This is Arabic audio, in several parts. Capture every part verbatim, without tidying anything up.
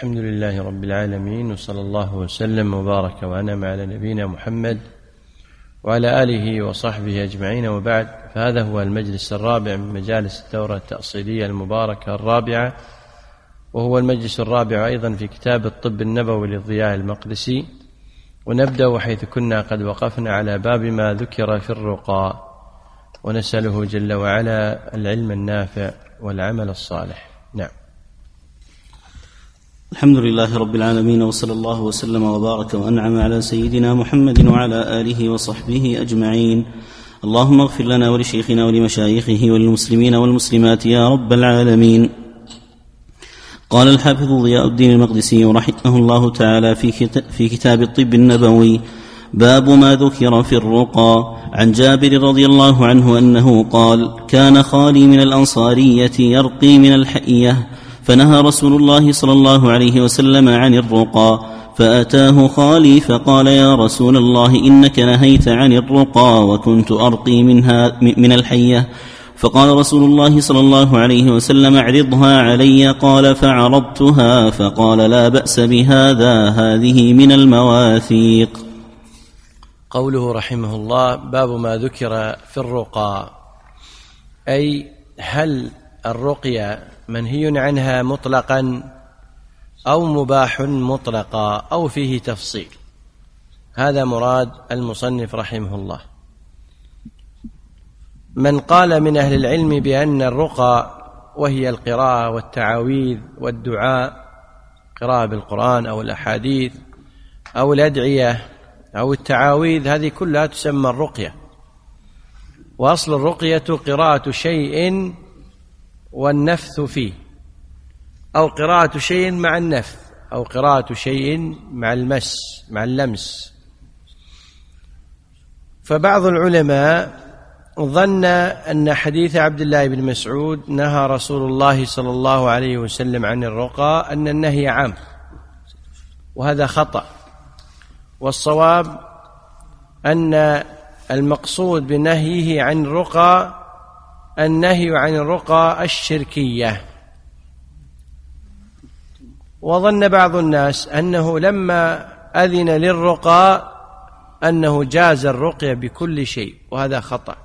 الحمد لله رب العالمين، وصلى الله وسلم وبارك وأنعم على نبينا محمد وعلى آله وصحبه أجمعين، وبعد. فهذا هو المجلس الرابع من مجالس الدورة التأصيلية المباركة الرابعة، وهو المجلس الرابع أيضا في كتاب الطب النبوي للضياء المقدسي. ونبدأ حيث كنا قد وقفنا على باب ما ذكر في الرقى، ونسأله جل وعلا العلم النافع والعمل الصالح. نعم. الحمد لله رب العالمين، وصلى الله وسلم وبارك وأنعم على سيدنا محمد وعلى آله وصحبه أجمعين. اللهم اغفر لنا ولشيخنا ولمشايخه وللمسلمين والمسلمات يا رب العالمين. قال الحافظ ضياء الدين المقدسي رحمه الله تعالى في كتاب الطب النبوي: باب ما ذكر في الرقى. عن جابر رضي الله عنه أنه قال: كان خالي من الأنصارية يرقي من الحئية، فنهى رسول الله صلى الله عليه وسلم عن الرقى، فأتاه خالي فقال: يا رسول الله، إنك نهيت عن الرقى وكنت أرقي منها من الحية. فقال رسول الله صلى الله عليه وسلم: اعرضها علي. قال: فعرضتها، فقال: لا بأس بهذا، هذه من المواثيق. قوله رحمه الله: باب ما ذكر في الرقى، أي هل الرقية منهي عنها مطلقا أو مباح مطلقا أو فيه تفصيل؟ هذا مراد المصنف رحمه الله. من قال من أهل العلم بأن الرقى وهي القراءة والتعاويذ والدعاء، قراءة بالقرآن أو الأحاديث أو الأدعية أو التعاويذ، هذه كلها تسمى الرقية. وأصل الرقية قراءة شيء والنفث فيه، أو قراءة شيء مع النفث، أو قراءة شيء مع المس مع اللمس. فبعض العلماء ظن أن حديث عبد الله بن مسعود نهى رسول الله صلى الله عليه وسلم عن الرقى أن النهي عام، وهذا خطأ. والصواب أن المقصود بنهيه عن الرقى النهي عن الرقى الشركية. وظن بعض الناس أنه لما أذن للرقى أنه جاز الرقية بكل شيء، وهذا خطأ.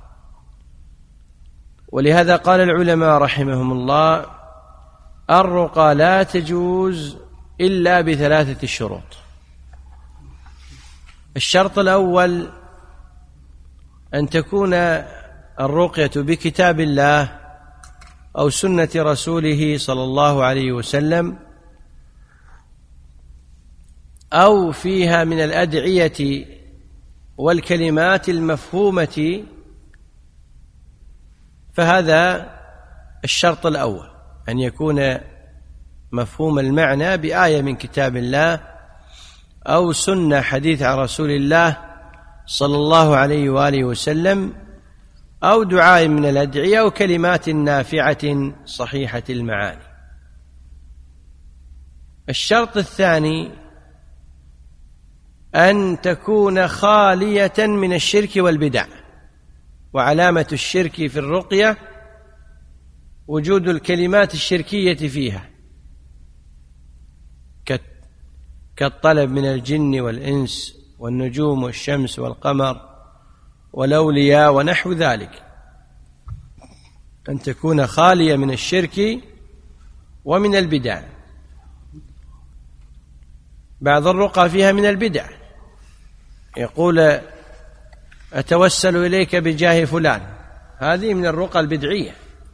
ولهذا قال العلماء رحمهم الله: الرقى لا تجوز إلا بثلاثة شروط. الشرط الأول أن تكون الرقية بكتاب الله أو سنة رسوله صلى الله عليه وسلم، أو فيها من الأدعية والكلمات المفهومة، فهذا الشرط الأول، أن يكون مفهوم المعنى بآية من كتاب الله أو سنة حديث عن رسول الله صلى الله عليه وآله وسلم، أو دعاء من الأدعية أو كلمات نافعة صحيحة المعاني. الشرط الثاني أن تكون خالية من الشرك والبدع. وعلامة الشرك في الرقية وجود الكلمات الشركية فيها، كالطلب من الجن والإنس والنجوم والشمس والقمر والأولياء ونحو ذلك، أن تكون خالية من الشرك ومن البدع. بعض الرقى فيها من البدع، يقول: أتوسل إليك بجاه فلان، هذه من الرقى البدعية.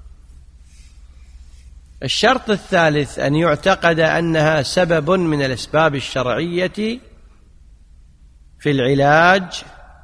الشرط الثالث أن يعتقد أنها سبب من الأسباب الشرعية في العلاج،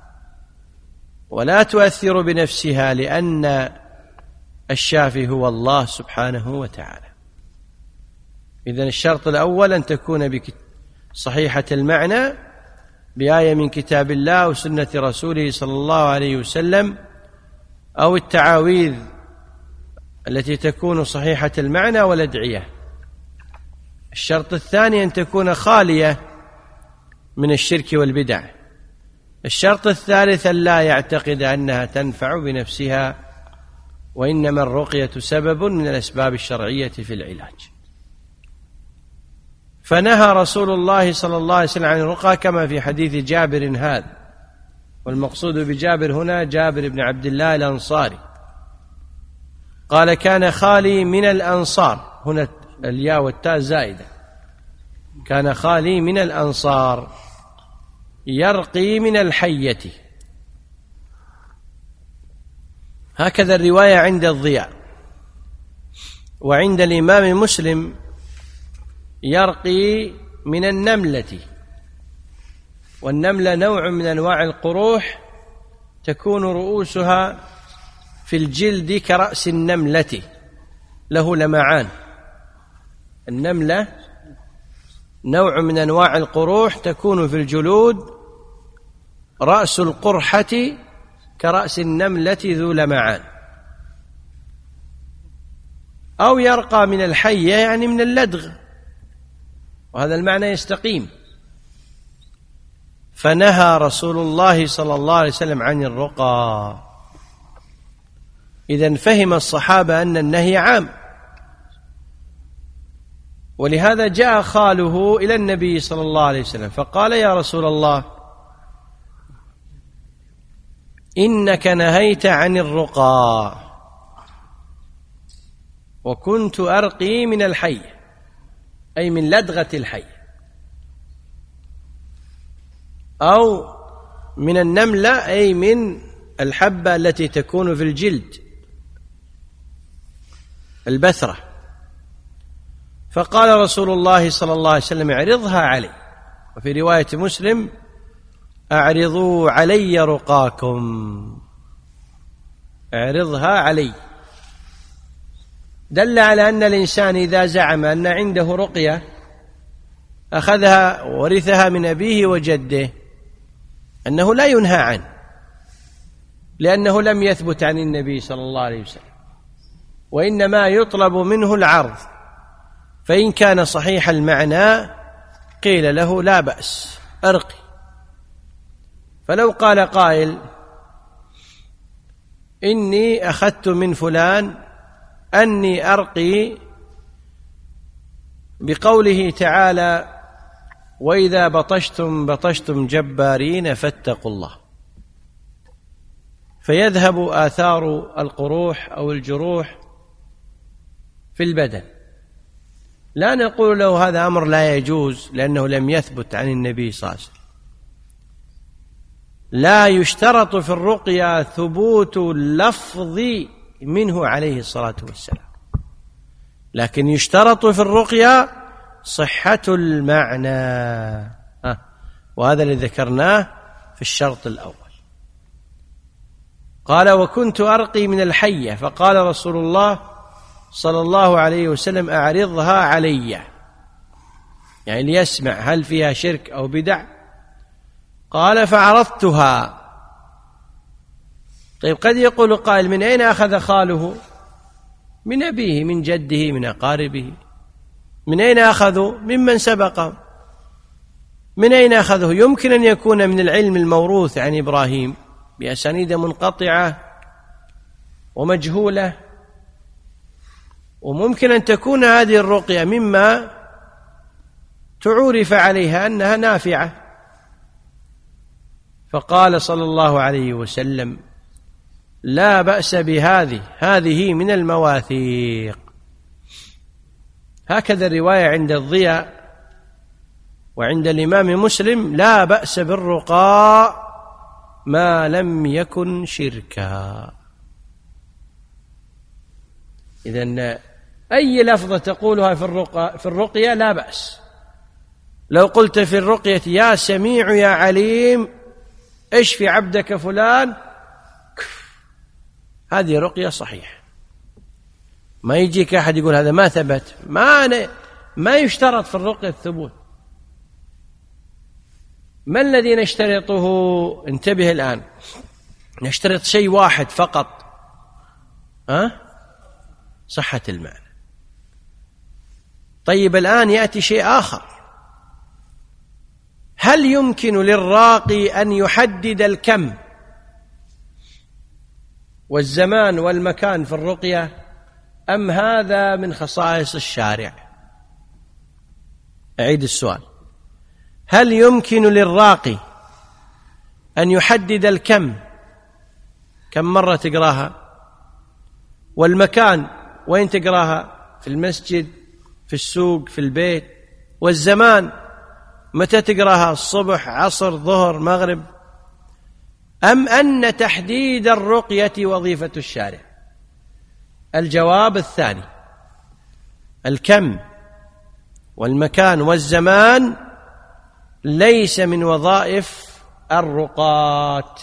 ولا تؤثر بنفسها، لأن الشافي هو الله سبحانه وتعالى. إذن الشرط الأول أن تكون صحيحة المعنى بآية من كتاب الله وسنة رسوله صلى الله عليه وسلم، أو التعاويذ التي تكون صحيحة المعنى والأدعية. الشرط الثاني أن تكون خالية من الشرك والبدع. الشرط الثالث أن لا يعتقد أنها تنفع بنفسها، وإنما الرقية سبب من الأسباب الشرعية في العلاج. فنهى رسول الله صلى الله عليه وسلم عن الرقى كما في حديث جابر هذا، والمقصود بجابر هنا جابر بن عبد الله الأنصاري، قال كان خالي من الأنصار، هنا الياء والتاء زائدة، كان خالي من الأنصار يرقي من الحية. هكذا الرواية عند الضياء. وعند الإمام مسلم يرقي من النملة، والنملة نوع من أنواع القروح تكون رؤوسها في الجلد كرأس النملة، له لمعان. النملة نوع من أنواع القروح تكون في الجلود، رأس القرحة كرأس النملة ذو لمعان. أو يرقى من الحية يعني من اللدغ، وهذا المعنى يستقيم. فنهى رسول الله صلى الله عليه وسلم عن الرقى. إذن فهم الصحابة أن النهي عام، ولهذا جاء خاله إلى النبي صلى الله عليه وسلم فقال يا رسول الله إنك نهيت عن الرقى وكنت أرقي من الحي، أي من لدغة الحي، أو من النملة أي من الحبة التي تكون في الجلد البثرة. فقال رسول الله صلى الله عليه وسلم اعرضها علي، وفي رواية مسلم أعرضوا علي رقاكم، اعرضها علي. دل على أن الإنسان إذا زعم أن عنده رقية أخذها ورثها من أبيه وجده أنه لا ينهى عنه، لأنه لم يثبت عن النبي صلى الله عليه وسلم، وإنما يطلب منه العرض، فإن كان صحيح المعنى قيل له لا بأس أرقي. فلو قال قائل إني أخذت من فلان أني أرقي بقوله تعالى وإذا بطشتم بطشتم جبارين فاتقوا الله، فيذهب آثار القروح أو الجروح في البدن، لا نقول له هذا أمر لا يجوز لأنه لم يثبت عن النبي صلى الله عليه وسلم. لا يشترط في الرقية ثبوت اللفظ منه عليه الصلاة والسلام، لكن يشترط في الرقية صحة المعنى، وهذا الذي ذكرناه في الشرط الأول. قال وكنت أرقي من الحية، فقال رسول الله صلى الله عليه وسلم أعرضها علي، يعني ليسمع هل فيها شرك أو بدع. قال فعرضتها. طيب قد يقول قائل من أين أخذ خاله؟ من أبيه، من جده، من أقاربه. من أين أخذوا؟ ممن سبقه. من أين أخذه؟ يمكن أن يكون من العلم الموروث عن إبراهيم بأسانيد منقطعة ومجهولة، وممكن أن تكون هذه الرقية مما تعرف عليها أنها نافعة. فقال صلى الله عليه وسلم لا بأس بهذه، هذه من المواثيق. هكذا الرواية عند الضياء. وعند الإمام مسلم لا بأس بالرقاء ما لم يكن شركا. إذن أي لفظة تقولها في الرقية, في الرقية لا بأس. لو قلت في الرقية يا سميع يا عليم اشفي عبدك فلان، هذه رقية صحيح، ما يجيك أحد يقول هذا ما ثبت. ما ما يشترط في الرقية الثبوت. ما الذي نشترطه؟ انتبه الآن، نشترط شيء واحد فقط، أه؟ صحة المعنى. طيب الآن يأتي شيء آخر، هل يمكن للراقي أن يحدد الكم والزمان والمكان في الرقية، أم هذا من خصائص الشارع؟ أعيد السؤال: هل يمكن للراقي أن يحدد الكم، كم مرة تقراها، والمكان وين تقراها، في المسجد، في السوق، في البيت، والزمان متى تقراها، الصبح، عصر، ظهر، مغرب، أم أن تحديد الرقية وظيفة الشارع؟ الجواب الثاني: الكم والمكان والزمان ليس من وظائف الرقاة.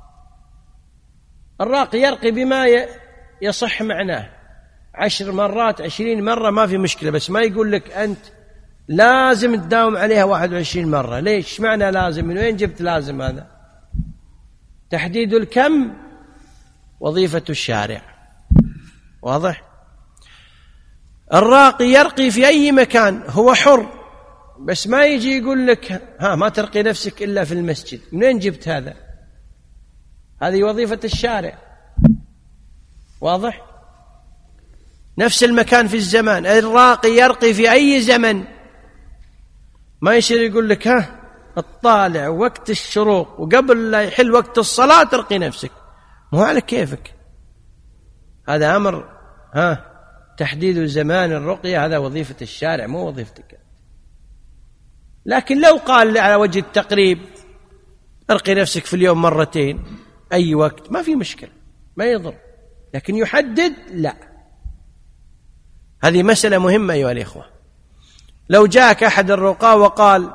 الراقي يرقي بما يصح معناه، عشر مرات، عشرين مرة، ما في مشكلة، بس ما يقول لك أنت لازم تداوم عليها واحد وعشرين مرة. ليش؟ معنى لازم؟ من وين جبت لازم هذا؟ تحديد الكم وظيفة الشارع. واضح؟ الراقي يرقي في أي مكان، هو حر، بس ما يجي يقول لك ها ما ترقي نفسك إلا في المسجد. من وين جبت هذا؟ هذه وظيفة الشارع. واضح؟ نفس المكان في الزمان، الراقي يرقي في أي زمن، ما يصير يقول لك ها الطالع وقت الشروق وقبل لا يحل وقت الصلاة ترقي نفسك، مو على كيفك. هذا أمر ها تحديد زمان الرقية، هذا وظيفة الشارع مو وظيفتك. لكن لو قال على وجه التقريب ارقي نفسك في اليوم مرتين أي وقت، ما في مشكلة، ما يضر. لكن يحدد لا. هذه مسألة مهمة أيها الإخوة. لو جاءك أحد الرقاة وقال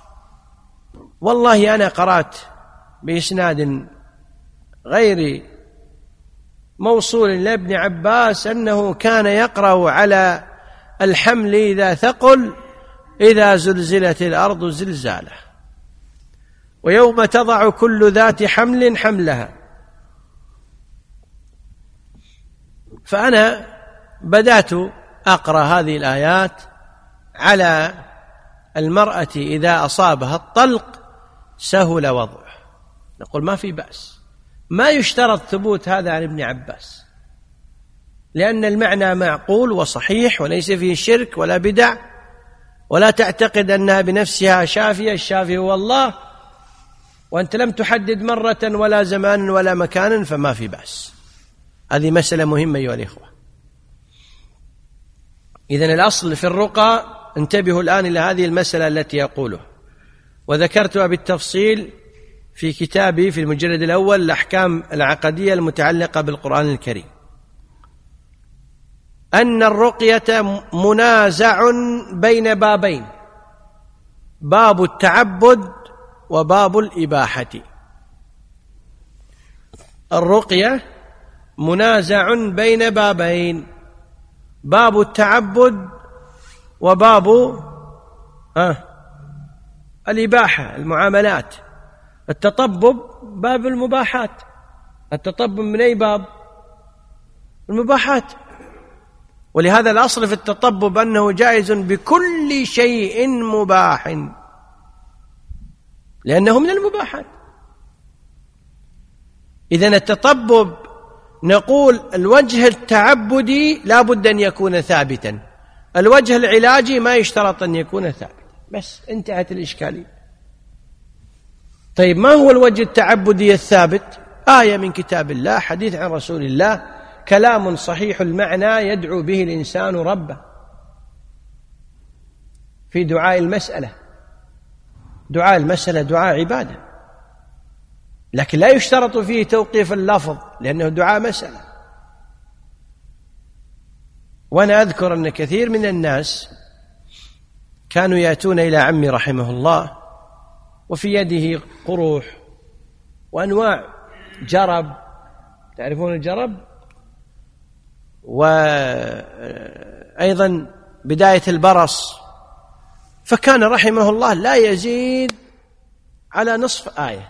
والله أنا قرأت بإسناد غير موصول لابن عباس أنه كان يقرأ على الحمل إذا ثقل: إذا زلزلت الأرض زلزالة، ويوم تضع كل ذات حمل حملها. فأنا بدأت أقرأ هذه الآيات على المرأة إذا أصابها الطلق سهل وضعه. نقول ما في بأس، ما يشترط ثبوت هذا عن ابن عباس، لأن المعنى معقول وصحيح وليس فيه شرك ولا بدع، ولا تعتقد أنها بنفسها شافية، الشافي هو الله، وأنت لم تحدد مرة ولا زمان ولا مكانا، فما في بأس. هذه مسألة مهمة أيها الإخوة. إذن الأصل في الرقى، انتبهوا الآن إلى هذه المسألة التي أقولها، وذكرتها بالتفصيل في كتابي في المجلد الأول الأحكام العقدية المتعلقة بالقرآن الكريم، أن الرقية منازع بين بابين: باب التعبد وباب الإباحة. الرقية منازع بين بابين: باب التعبد وباب آه الإباحة، المعاملات. التطبب باب المباحات. التطبب من أي باب؟ المباحات. ولهذا الأصل في التطبب أنه جائز بكل شيء مباح، لأنه من المباحات. إذن التطبب نقول الوجه التعبدي لا بد أن يكون ثابتا، الوجه العلاجي ما يشترط أن يكون ثابتا، بس انتهت الإشكالية. طيب ما هو الوجه التعبدي الثابت؟ آية من كتاب الله، حديث عن رسول الله، كلام صحيح المعنى يدعو به الإنسان ربه في دعاء المسألة. دعاء المسألة دعاء عبادة، لكن لا يشترط فيه توقيف اللفظ لأنه دعاء مسألة. وأنا أذكر أن كثير من الناس كانوا يأتون إلى عمي رحمه الله وفي يده قروح وأنواع جرب، تعرفون الجرب، وأيضا بداية البرص، فكان رحمه الله لا يزيد على نصف آية: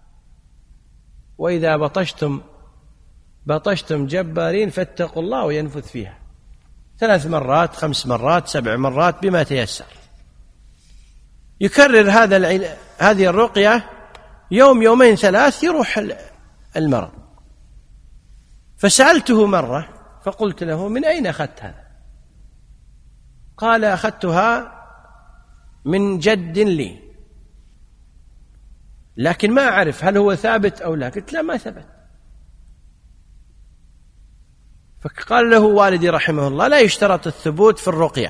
وإذا بطشتم بطشتم جبارين فاتقوا الله وينفذ فيها، ثلاث مرات، خمس مرات، سبع مرات، بما تيسر. يكرر هذا العل... هذه الرقية يوم يومين ثلاث، يروح المرض. فسألته مرة فقلت له: من أين أخذت هذا؟ قال: أخذتها من جد لي، لكن ما أعرف هل هو ثابت أو لا. قلت لا، ما ثبت. فقال له والدي رحمه الله لا يشترط الثبوت في الرقية.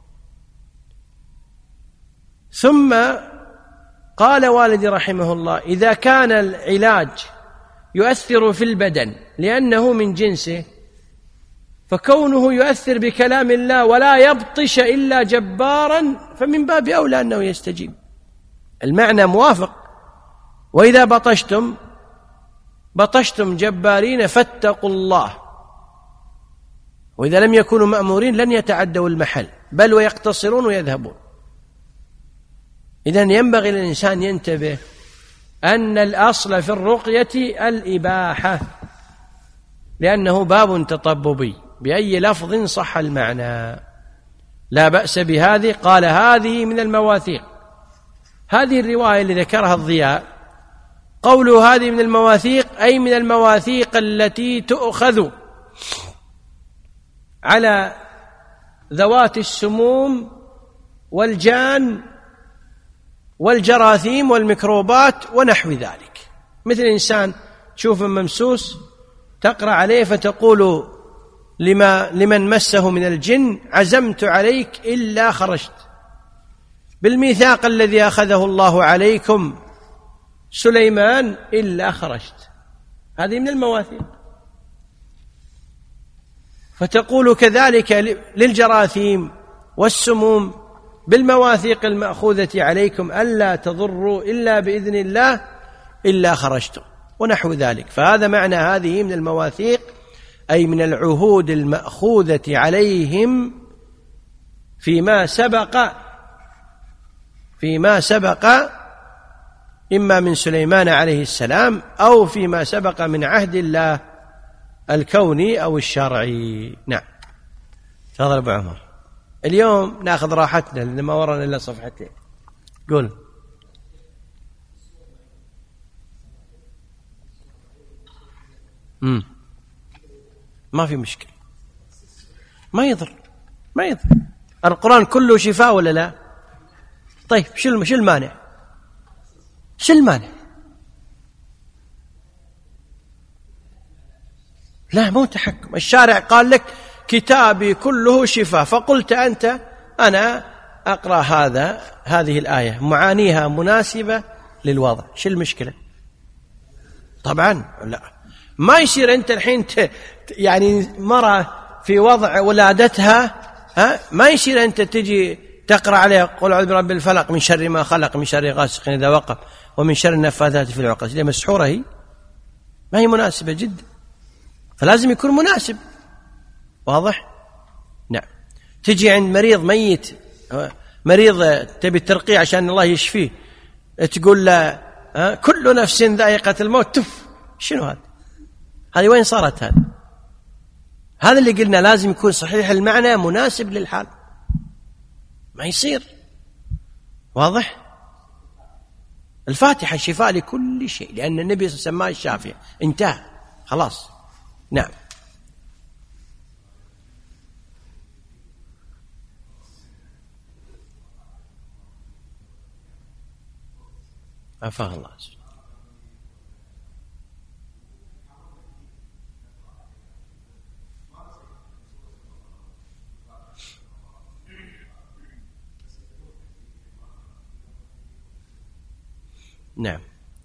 ثم قال والدي رحمه الله إذا كان العلاج يؤثر في البدن لأنه من جنسه، فكونه يؤثر بكلام الله ولا يبطش إلا جبارا فمن باب أولى أنه يستجيب. المعنى موافق. وإذا بطشتم بطشتم جبارين فاتقوا الله. وإذا لم يكونوا مأمورين لن يتعدوا المحل بل ويقتصرون ويذهبون. إذن ينبغي للإنسان ينتبه أن الأصل في الرقية الإباحة، لأنه باب تطببي بأي لفظ صح المعنى لا بأس بهذه. قال هذه من المواثيق. هذه الرواية اللي ذكرها الضياء قوله هذه من المواثيق أي من المواثيق التي تؤخذ على ذوات السموم والجان والجراثيم والميكروبات ونحو ذلك. مثل إنسان تشوف ممسوس تقرأ عليه فتقول لما لمن مسه من الجن عزمت عليك إلا خرجت بالميثاق الذي أخذه الله عليكم سليمان إلا خرجت. هذه من المواثيق. فتقول كذلك للجراثيم والسموم بالمواثيق المأخوذة عليكم ألا تضروا إلا بإذن الله إلا خرجتم ونحو ذلك. فهذا معنى هذه من المواثيق أي من العهود المأخوذة عليهم فيما سبق فيما سبق إما من سليمان عليه السلام أو فيما سبق من عهد الله الكوني أو الشرعي. نعم. تفضل أبو عمر. اليوم ناخذ راحتنا لأن ما ورانا إلا صفحتين. قول. امم ما في مشكلة، ما يضر ما يضر. القرآن كله شفاء ولا لا؟ طيب شو شو المانع؟ شو المانع؟ لا، مو تحكم. الشارع قال لك كتابي كله شفاء، فقلت أنت أنا أقرأ هذا هذه الآية معانيها مناسبة للوضع. شو المشكلة؟ طبعا لا، ما يصير أنت الحين ت... يعني مرة في وضع ولادتها ها ما يصير أنت تجي تقرأ عليها قل أعوذ برب الفلق من شر ما خلق من شر غاسق إذا وقب ومن شر النفاثات في العقد. هي مسحورة، هي ما هي مناسبة جدا، فلازم يكون مناسب. واضح؟ نعم. تجي عند مريض ميت، مريض تبي الترقية عشان الله يشفيه، تقول له كل نفس ذائقة الموت، تف. شنو هذا؟ هذه وين صارت؟ هذا هذا اللي قلنا لازم يكون صحيح المعنى مناسب للحال، ما يصير. واضح؟ الفاتحة شفاء لكل شيء لأن النبي سماه الشافع، انتهى خلاص. نعم. عفا الله. نعم.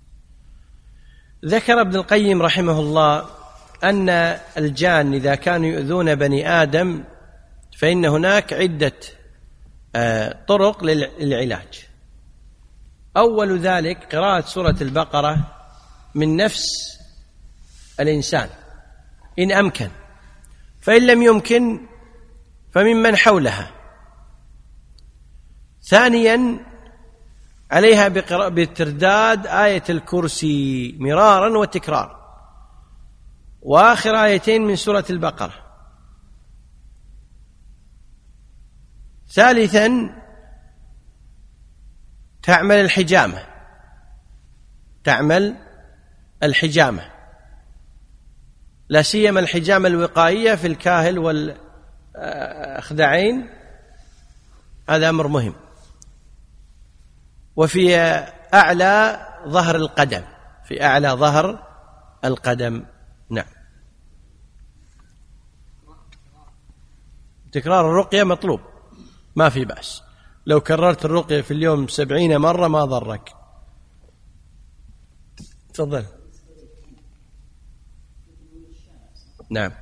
ذكر ابن القيم رحمه الله أن الجان إذا كانوا يؤذون بني آدم فإن هناك عدة طرق للعلاج. أول ذلك قراءة سورة البقرة من نفس الإنسان إن أمكن، فإن لم يمكن فممن حولها. ثانيا عليها بترداد آية الكرسي مرارا وتكرار، وآخر آيتين من سورة البقرة. ثالثا تعمل الحجامة تعمل الحجامة لا سيما الحجامة الوقائية في الكاهل والأخدعين، هذا أمر مهم. وفي أعلى ظهر القدم، في أعلى ظهر القدم. نعم. تكرار الرقية مطلوب، ما في بأس، لو كررت الرقية في اليوم سبعين مرة ما ضرك. تفضل. نعم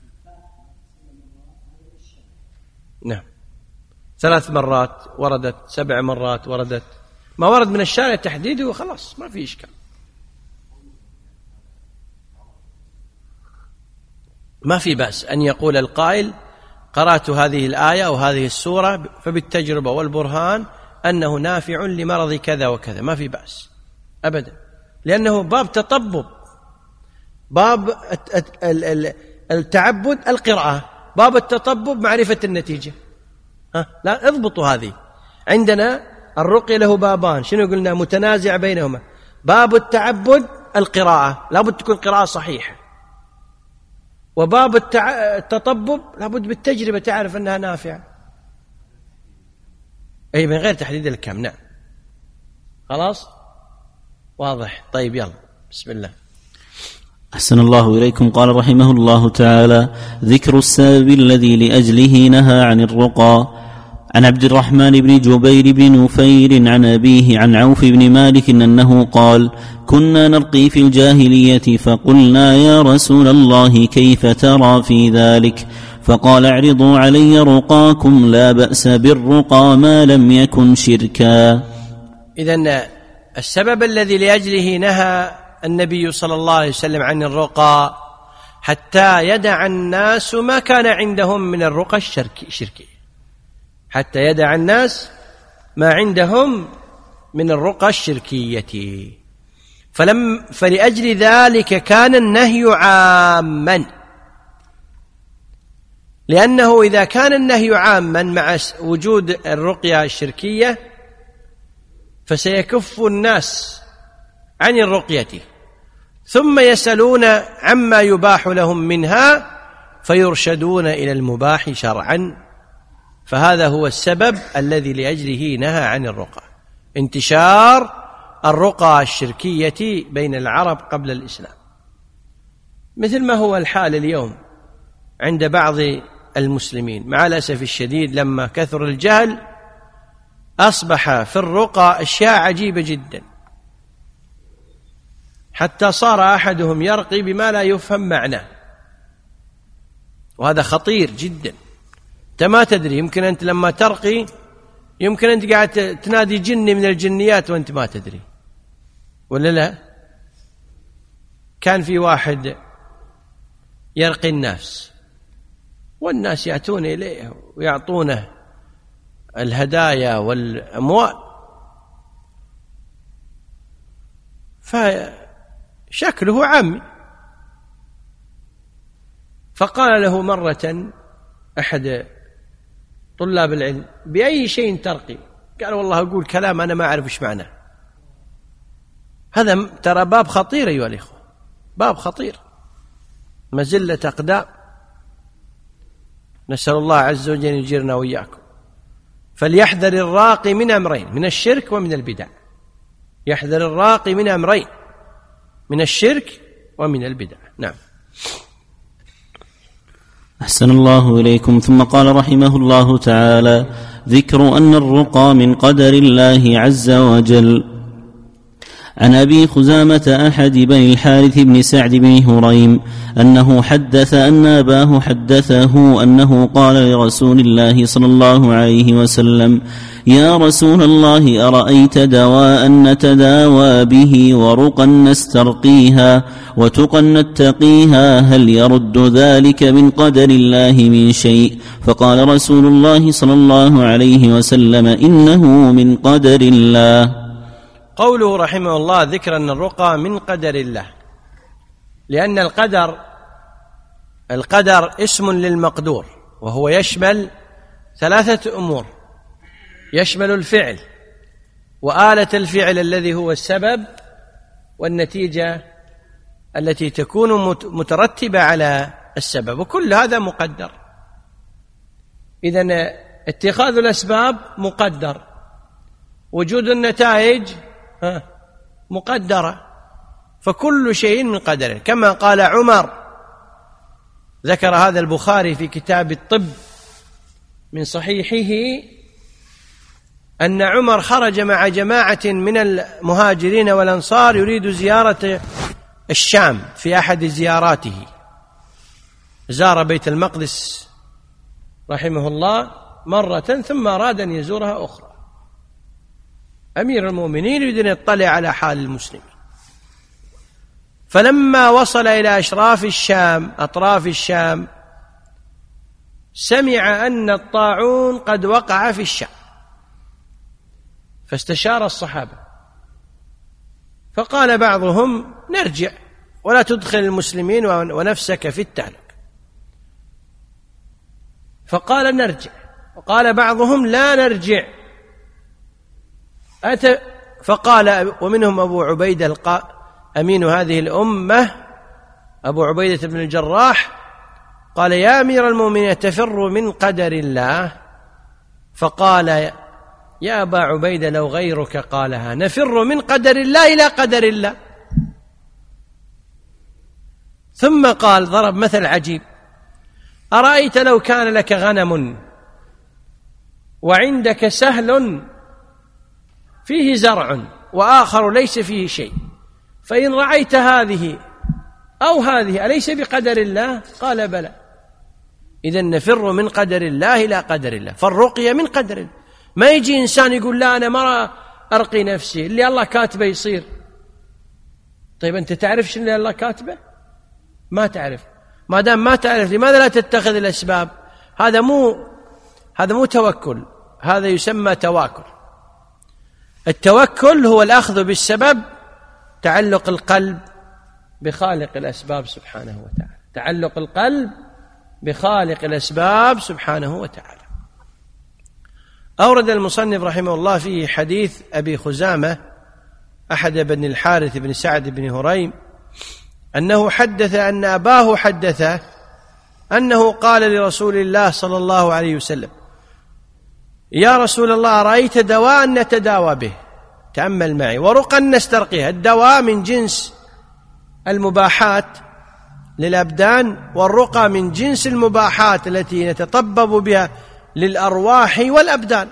نعم، ثلاث مرات وردت، سبع مرات وردت، ما ورد من الشارع تحديده وخلاص ما في إشكال، ما في بأس أن يقول القائل قرأت هذه الآية أو هذه السورة فبالتجربة والبرهان أنه نافع لمرض كذا وكذا، ما في بأس أبدا، لأنه باب تطبب، باب التعبد القراءة، باب التطبب معرفة النتيجة. ها لا اضبطوا هذه. عندنا الرقية له بابان، شنو قلنا متنازع بينهما؟ باب التعبد القراءة، لابد تكون قراءة صحيحة، وباب التع... التطبب لابد بالتجربة تعرف أنها نافعة، أي من غير تحديد الكم. نعم خلاص واضح. طيب يلا بسم الله. أحسن الله إليكم. قال رحمه الله تعالى: ذكر السبب الذي لأجله نهى عن الرقى. عن عبد الرحمن بن جبير بن نفير عن أبيه عن عوف بن مالك أنه قال: كنا نرقي في الجاهلية فقلنا يا رسول الله كيف ترى في ذلك؟ فقال: اعرضوا علي رقاكم، لا بأس بالرقى ما لم يكن شركا. إذن السبب الذي لأجله نهى النبي صلى الله عليه وسلم عن الرقى حتى يدع الناس ما كان عندهم من الرقى الشركية، حتى يدع الناس ما عندهم من الرقى الشركية. فلم فلأجل ذلك كان النهي عاما، لأنه إذا كان النهي عاما مع وجود الرقية الشركية فسيكف الناس عن الرقية، ثم يسألون عما يباح لهم منها فيرشدون إلى المباح شرعا. فهذا هو السبب الذي لأجله نهى عن الرقى، انتشار الرقى الشركية بين العرب قبل الإسلام، مثل ما هو الحال اليوم عند بعض المسلمين. مع الأسف الشديد لما كثر الجهل أصبح في الرقى أشياء عجيبة جدا، حتى صار أحدهم يرقي بما لا يفهم معناه، وهذا خطير جدا. أنت ما تدري، يمكن أنت لما ترقي يمكن أنت قاعد تنادي جني من الجنيات وأنت ما تدري، ولا لا؟ كان في واحد يرقي الناس والناس يأتون إليه ويعطونه الهدايا والأموال، فشكله عامي. فقال له مرة أحد طلاب العلم: بأي شيء ترقي؟ قال: والله أقول كلام أنا ما أعرف إيش معناه. هذا ترى باب خطير أيها الإخوة، باب خطير، مزلة أقدام، نسأل الله عز وجل أن يجيرنا وإياكم. فليحذر الراقي من أمرين، من الشرك ومن البدع. يحذر الراقي من أمرين، من الشرك ومن البدع. نعم. أحسن الله إليكم. ثم قال رحمه الله تعالى: ذكر أن الرقى من قدر الله عز وجل. عن أبي خزامة أحد بني الحارث بن سعد بن هريم أنه حدث أن أباه حدثه أنه قال لرسول الله صلى الله عليه وسلم: يا رسول الله، أرأيت دواء نتداوى به ورقا نسترقيها وتقا نتقيها، هل يرد ذلك من قدر الله من شيء؟ فقال رسول الله صلى الله عليه وسلم: إنه من قدر الله. قوله رحمه الله: ذكر أن الرقى من قدر الله، لأن القدر القدر اسم للمقدور، وهو يشمل ثلاثة أمور: يشمل الفعل وآلة الفعل الذي هو السبب، والنتيجة التي تكون مترتبة على السبب، وكل هذا مقدر. إذن اتخاذ الأسباب مقدر، وجود النتائج مقدرة، فكل شيء من قدره. كما قال عمر، ذكر هذا البخاري في كتاب الطب من صحيحه، أن عمر خرج مع جماعة من المهاجرين والأنصار يريد زيارة الشام في أحد زياراته، زار بيت المقدس رحمه الله مرة ثم أراد أن يزورها أخرى. أمير المؤمنين يريد أن يطلع على حال المسلمين، فلما وصل إلى أشراف الشام أطراف الشام سمع أن الطاعون قد وقع في الشام، فاستشار الصحابة، فقال بعضهم نرجع ولا تدخل المسلمين ونفسك في التهلكة، فقال نرجع، وقال بعضهم لا نرجع. أتى فقال، ومنهم أبو عبيدة أمين هذه الأمة أبو عبيدة بن الجراح، قال يا أمير المؤمنين تفر من قدر الله؟ فقال يا أبا عبيدة لو غيرك قالها، نفر من قدر الله إلى قدر الله. ثم قال، ضرب مثل عجيب، أرأيت لو كان لك غنم وعندك سهل فيه زرع وآخر ليس فيه شيء، فإن رعيت هذه أو هذه أليس بقدر الله؟ قال بلى. إذن نفر من قدر الله إلى قدر الله، فالرقية من قدر الله. ما يجي إنسان يقول لا أنا ما أرقي نفسي، اللي الله كاتبه يصير. طيب أنت تعرف شنو اللي الله كاتبه؟ ما تعرف. ما دام ما تعرف لماذا لا تتخذ الأسباب؟ هذا مو هذا مو توكل، هذا يسمى تواكل. التوكل هو الأخذ بالسبب، تعلق القلب بخالق الأسباب سبحانه وتعالى، تعلق القلب بخالق الأسباب سبحانه وتعالى. أورد المصنف رحمه الله فيه حديث أبي خزامة أحد بن الحارث بن سعد بن هريم أنه حدث أن أباه حدثه أنه قال لرسول الله صلى الله عليه وسلم يا رسول الله أرأيت دواء نتداوى به، تأمل معي، ورقا نسترقيها. الدواء من جنس المباحات للأبدان، والرقى من جنس المباحات التي نتطبب بها للأرواح والأبدان.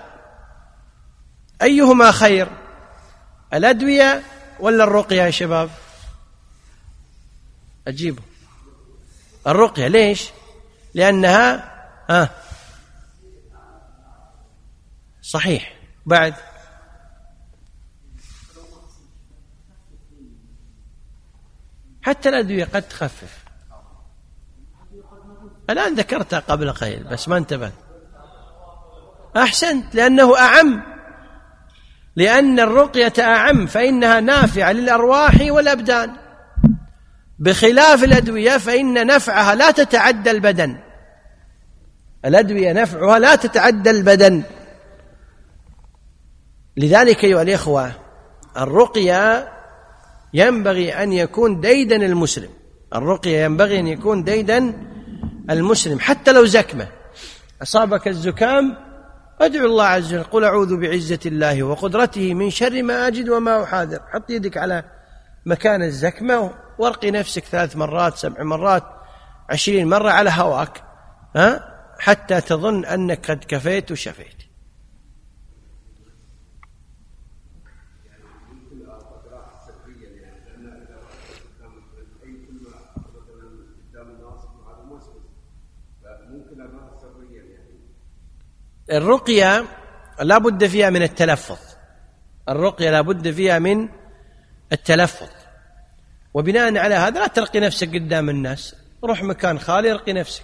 أيهما خير، الأدوية ولا الرقية يا شباب؟ أجيبوا الرقية. ليش؟ لأنها ها صحيح. بعد حتى الأدوية قد تخفف. الآن ذكرتها قبل قليل بس ما انتبهت. أحسنت، لأنه أعم، لأن الرقية أعم، فإنها نافعة للأرواح والأبدان، بخلاف الأدوية فإن نفعها لا تتعدى البدن. الأدوية نفعها لا تتعدى البدن. لذلك أيها الإخوة الرقية ينبغي أن يكون ديدن المسلم، الرقية ينبغي أن يكون ديدن المسلم. حتى لو زكمة أصابك الزكام أدعو الله عز وجل، قل أعوذ بعزة الله وقدرته من شر ما أجد وما أحاذر. حط يدك على مكان الزكمة وارقي نفسك ثلاث مرات سبع مرات عشرين مرة على هواك، ها؟ حتى تظن أنك قد كفيت وشفيت. الرقية لا بد فيها من التلفظ، الرقية لا بد فيها من التلفظ، وبناء على هذا لا ترقي نفسك قدام الناس، روح مكان خالي ارقي نفسك.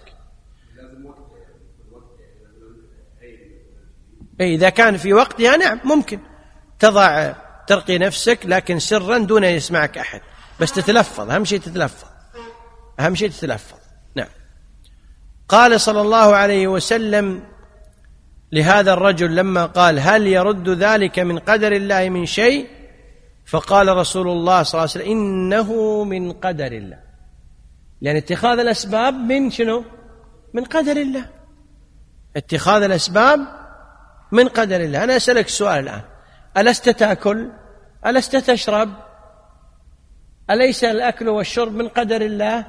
أي إذا كان في وقتها نعم ممكن تضع ترقي نفسك، لكن سرا دون أن يسمعك أحد، بس تتلفظ، أهم شيء تتلفظ، أهم شيء تتلفظ. نعم. قال صلى الله عليه وسلم لهذا الرجل لما قال هل يرد ذلك من قدر الله من شيء؟ فقال رسول الله صلى الله عليه وسلم إنه من قدر الله، لأن اتخاذ الأسباب من شنو؟ من قدر الله. اتخاذ الأسباب من قدر الله. أنا أسألك سؤال الآن، ألست تأكل؟ ألست تشرب؟ أليس الأكل والشرب من قدر الله؟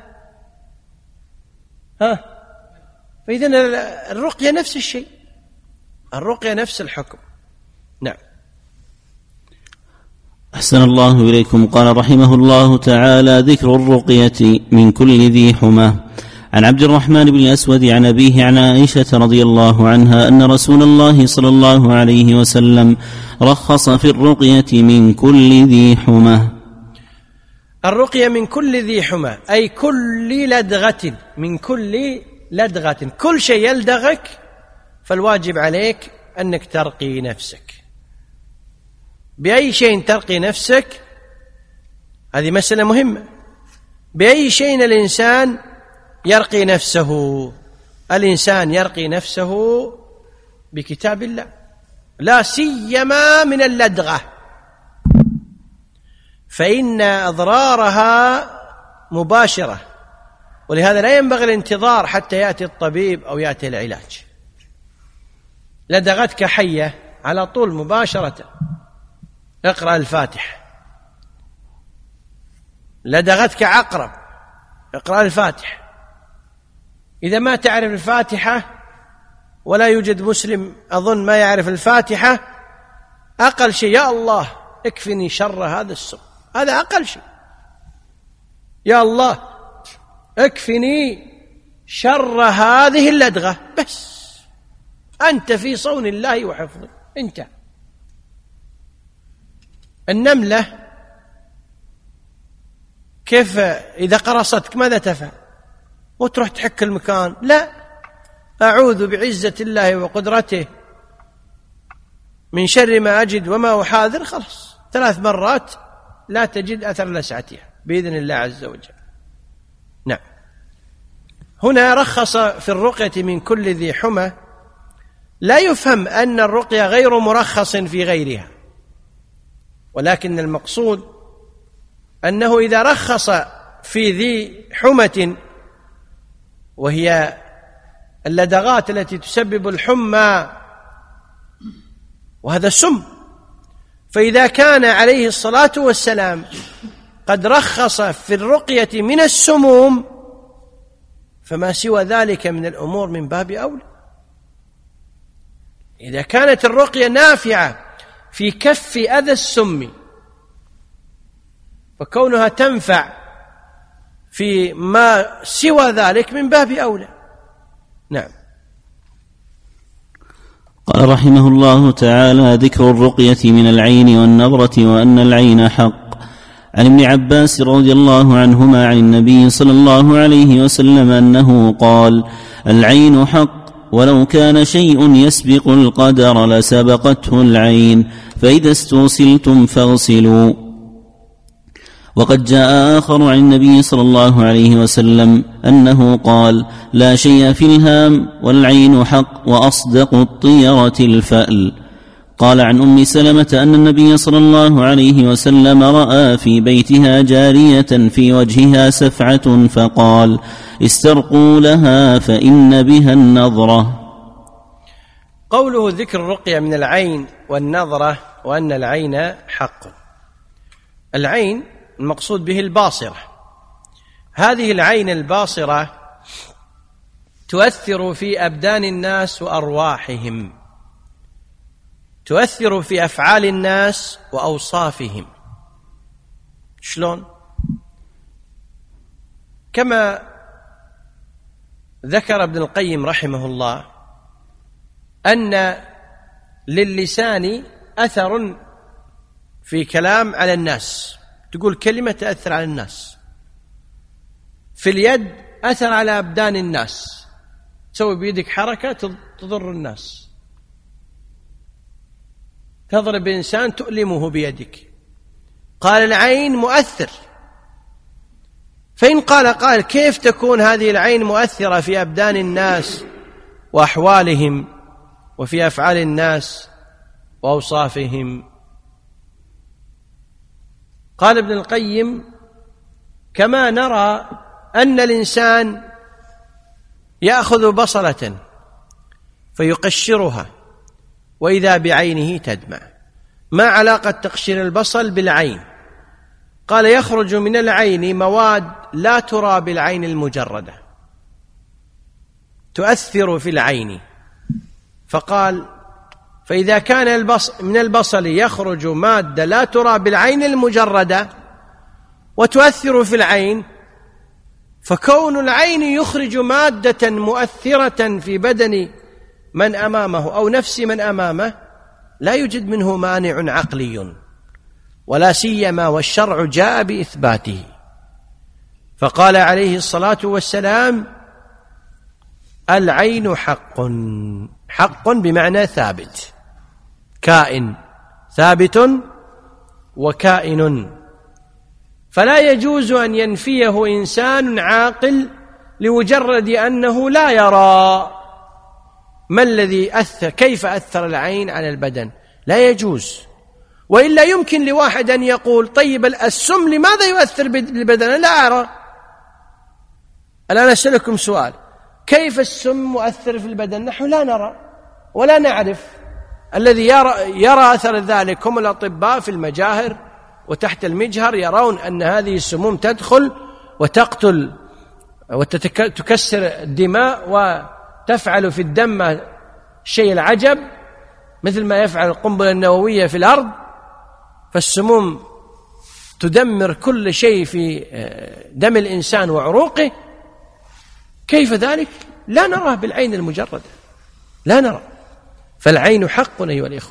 ها؟ فإذن الرقية نفس الشيء، الرقية نفس الحكم. نعم. أحسن الله إليكم. قال رحمه الله تعالى: ذكر الرقية من كل ذي حمى. عن عبد الرحمن بن الأسود عن أبيه عن عائشة رضي الله عنها أن رسول الله صلى الله عليه وسلم رخص في الرقية من كل ذي حمى. الرقية من كل ذي حمى أي كل لدغة، من كل لدغة، كل شيء يلدغك فالواجب عليك أنك ترقي نفسك. بأي شيء ترقي نفسك؟ هذه مسألة مهمة. بأي شيء الإنسان يرقي نفسه؟ الإنسان يرقي نفسه بكتاب الله، لا سيما من اللدغة، فإن أضرارها مباشرة، ولهذا لا ينبغي الانتظار حتى يأتي الطبيب أو يأتي العلاج. لدغتك حية على طول مباشرة اقرأ الفاتحة. لدغتك عقرب اقرأ الفاتحة. إذا ما تعرف الفاتحة، ولا يوجد مسلم أظن ما يعرف الفاتحة، أقل شيء يا الله اكفني شر هذا السم، هذا أقل شيء. يا الله اكفني شر هذه اللدغة، بس أنت في صون الله وحفظه. انت النملة كيف إذا قرصتك ماذا تفعل؟ وتروح تحك المكان؟ لا، أعوذ بعزة الله وقدرته من شر ما أجد وما أحاذر، خلاص ثلاث مرات لا تجد أثر لسعتها بإذن الله عز وجل. نعم. هنا رخص في الرقية من كل ذي حمى، لا يفهم أن الرقية غير مرخص في غيرها، ولكن المقصود أنه إذا رخص في ذي حمى، وهي اللدغات التي تسبب الحمى وهذا سم، فإذا كان عليه الصلاة والسلام قد رخص في الرقية من السموم، فما سوى ذلك من الأمور من باب أولى. إذا كانت الرقية نافعة في كف أذى السم، فكونها تنفع في ما سوى ذلك من باب أولى. نعم. قال رحمه الله تعالى: ذكر الرقية من العين والنظرة وأن العين حق. عن ابن عباس رضي الله عنهما عن النبي صلى الله عليه وسلم أنه قال: العين حق، ولو كان شيء يسبق القدر لسبقته العين، فإذا استوصلتم فاغسلوا. وقد جاء آخر عن النبي صلى الله عليه وسلم أنه قال: لا شيء في الهام، والعين حق، وأصدق الطيرة الفأل. قال عن أم سلمة أن النبي صلى الله عليه وسلم رأى في بيتها جارية في وجهها سفعة فقال: استرقوا لها فإن بها النظرة. قوله ذكر الرقية من العين والنظرة وأن العين حق. العين المقصود به الباصرة. هذه العين الباصرة تؤثر في أبدان الناس وأرواحهم، تؤثر في أفعال الناس وأوصافهم. شلون؟ كما ذكر ابن القيم رحمه الله أن للسان أثر في كلام على الناس، تقول كلمة تأثر على الناس. في اليد أثر على أبدان الناس، تسوي بيدك حركة تضر الناس، تضرب إنسان تؤلمه بيدك. قال العين مؤثر. فإن قال قائل: كيف تكون هذه العين مؤثرة في أبدان الناس وأحوالهم وفي أفعال الناس وأوصافهم؟ قال ابن القيم: كما نرى أن الإنسان يأخذ بصلة فيقشرها وإذا بعينه تدمع، ما علاقة تقشير البصل بالعين؟ قال يخرج من العين مواد لا ترى بالعين المجردة تؤثر في العين، فقال فإذا كان البصل من البصل يخرج مادة لا ترى بالعين المجردة وتؤثر في العين، فكون العين يخرج مادة مؤثرة في بدن من أمامه أو نفس من أمامه لا يوجد منه مانع عقلي، ولا سيما والشرع جاء بإثباته. فقال عليه الصلاة والسلام العين حق، حق بمعنى ثابت، كائن ثابت وكائن، فلا يجوز أن ينفيه إنسان عاقل لمجرد أنه لا يرى ما الذي أثر، كيف أثر العين على البدن، لا يجوز. وإلا يمكن لواحد أن يقول طيب السم لماذا يؤثر بالبدن؟ لا أرى. الآن أسألكم سؤال، كيف السم مؤثر في البدن؟ نحن لا نرى ولا نعرف. الذي يرى, يرى أثر ذلك هم الأطباء في المجاهر وتحت المجهر، يرون أن هذه السموم تدخل وتقتل وتكسر الدماء وتفعل في الدم شيء العجب، مثل ما يفعل القنبلة النووية في الأرض، فالسموم تدمر كل شيء في دم الإنسان وعروقه. كيف ذلك؟ لا نراه بالعين المجردة، لا نرى. فالعين حق أيها الإخوة،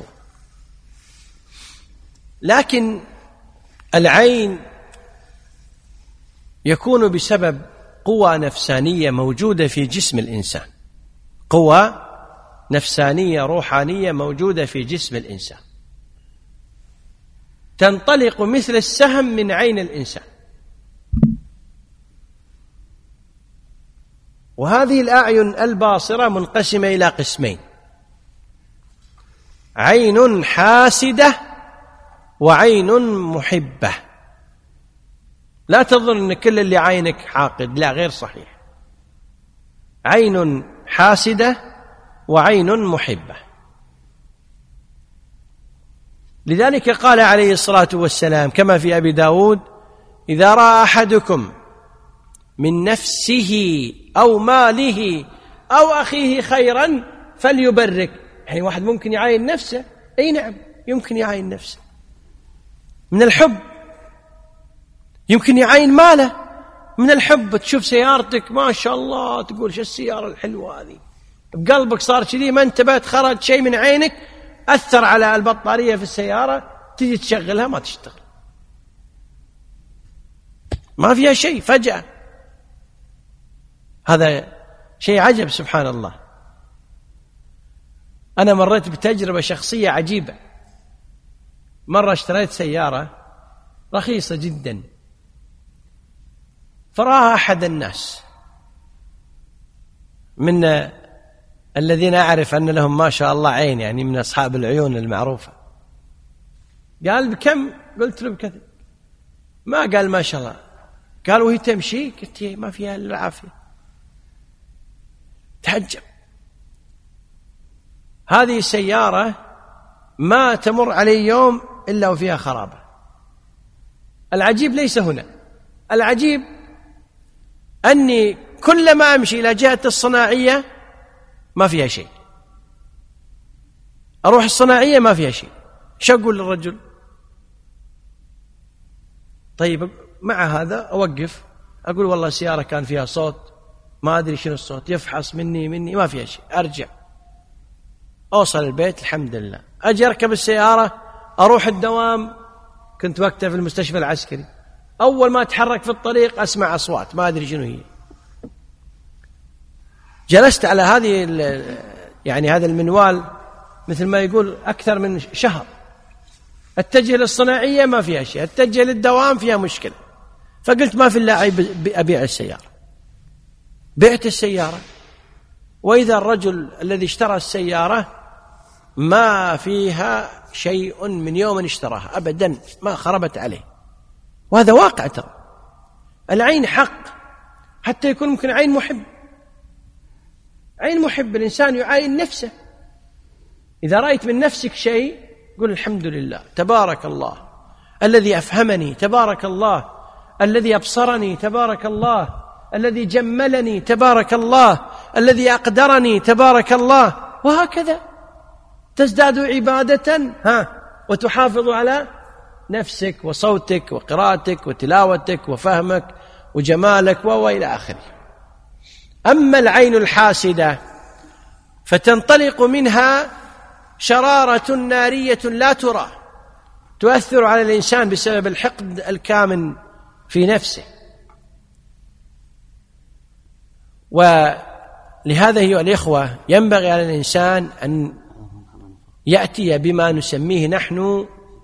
لكن العين يكون بسبب قوى نفسانية موجودة في جسم الإنسان، قوى نفسانية روحانية موجودة في جسم الإنسان تنطلق مثل السهم من عين الإنسان. وهذه الأعين الباصرة منقسمة إلى قسمين: عين حاسدة وعين محبة. لا تظن أن كل اللي عينك حاقد، لا، غير صحيح. عين حاسدة وعين محبة. لذلك قال عليه الصلاة والسلام كما في أبي داود: إذا رأى أحدكم من نفسه أو ماله أو أخيه خيرا فليبرك. يعني واحد ممكن يعاين نفسه، أي نعم يمكن يعاين نفسه من الحب، يمكن يعاين ماله من الحب. تشوف سيارتك ما شاء الله تقول شو السيارة الحلوة هذه، بقلبك صار كذي، ما انتبهت خرج شيء من عينك أثر على البطارية في السيارة، تجي تشغلها ما تشتغل، ما فيها شيء فجأة. هذا شيء عجب سبحان الله. أنا مريت بتجربة شخصية عجيبة. مرة اشتريت سيارة رخيصة جدا، فرآها أحد الناس من الذين أعرف أن لهم ما شاء الله عين، يعني من أصحاب العيون المعروفة. قال بكم؟ قلت له بكذا. ما قال ما شاء الله، قال وهي تمشي؟ قلت ما فيها إلا العافية. تعجب، هذه السيارة ما تمر علي يوم إلا وفيها خرابة. العجيب ليس هنا، العجيب أني كلما أمشي إلى جهة الصناعية ما فيها شيء، أروح الصناعية ما فيها شيء. شو أقول للرجل؟ طيب مع هذا أوقف أقول والله السيارة كان فيها صوت، ما أدري شنو الصوت، يفحص مني مني ما فيها شيء. أرجع أوصل البيت الحمد لله، أجي أركب السيارة أروح الدوام. كنت وقتها في المستشفى العسكري، أول ما أتحرك في الطريق أسمع أصوات ما أدري شنو هي. جلست على هذه يعني هذا المنوال مثل ما يقول أكثر من شهر. أتجه للصناعية ما فيها شيء، أتجه للدوام فيها مشكلة. فقلت ما في إلا أبيع السيارة. بعت السيارة، وإذا الرجل الذي اشترى السيارة ما فيها شيء من يوم اشتراها أبدا، ما خربت عليه. وهذا واقع ترى. العين حق، حتى يكون ممكن عين محب. عين محب الإنسان يعاين نفسه. إذا رأيت من نفسك شيء قل الحمد لله، تبارك الله الذي أفهمني، تبارك الله الذي أبصرني، تبارك الله الذي جملني، تبارك الله الذي أقدرني، تبارك الله. وهكذا تزداد عبادة ها وتحافظ على نفسك وصوتك وقراءتك وتلاوتك وفهمك وجمالك وإلى آخره. أما العين الحاسدة فتنطلق منها شرارة نارية لا ترى، تؤثر على الإنسان بسبب الحقد الكامن في نفسه. ولهذا أيها الإخوة ينبغي على الإنسان أن يأتي بما نسميه نحن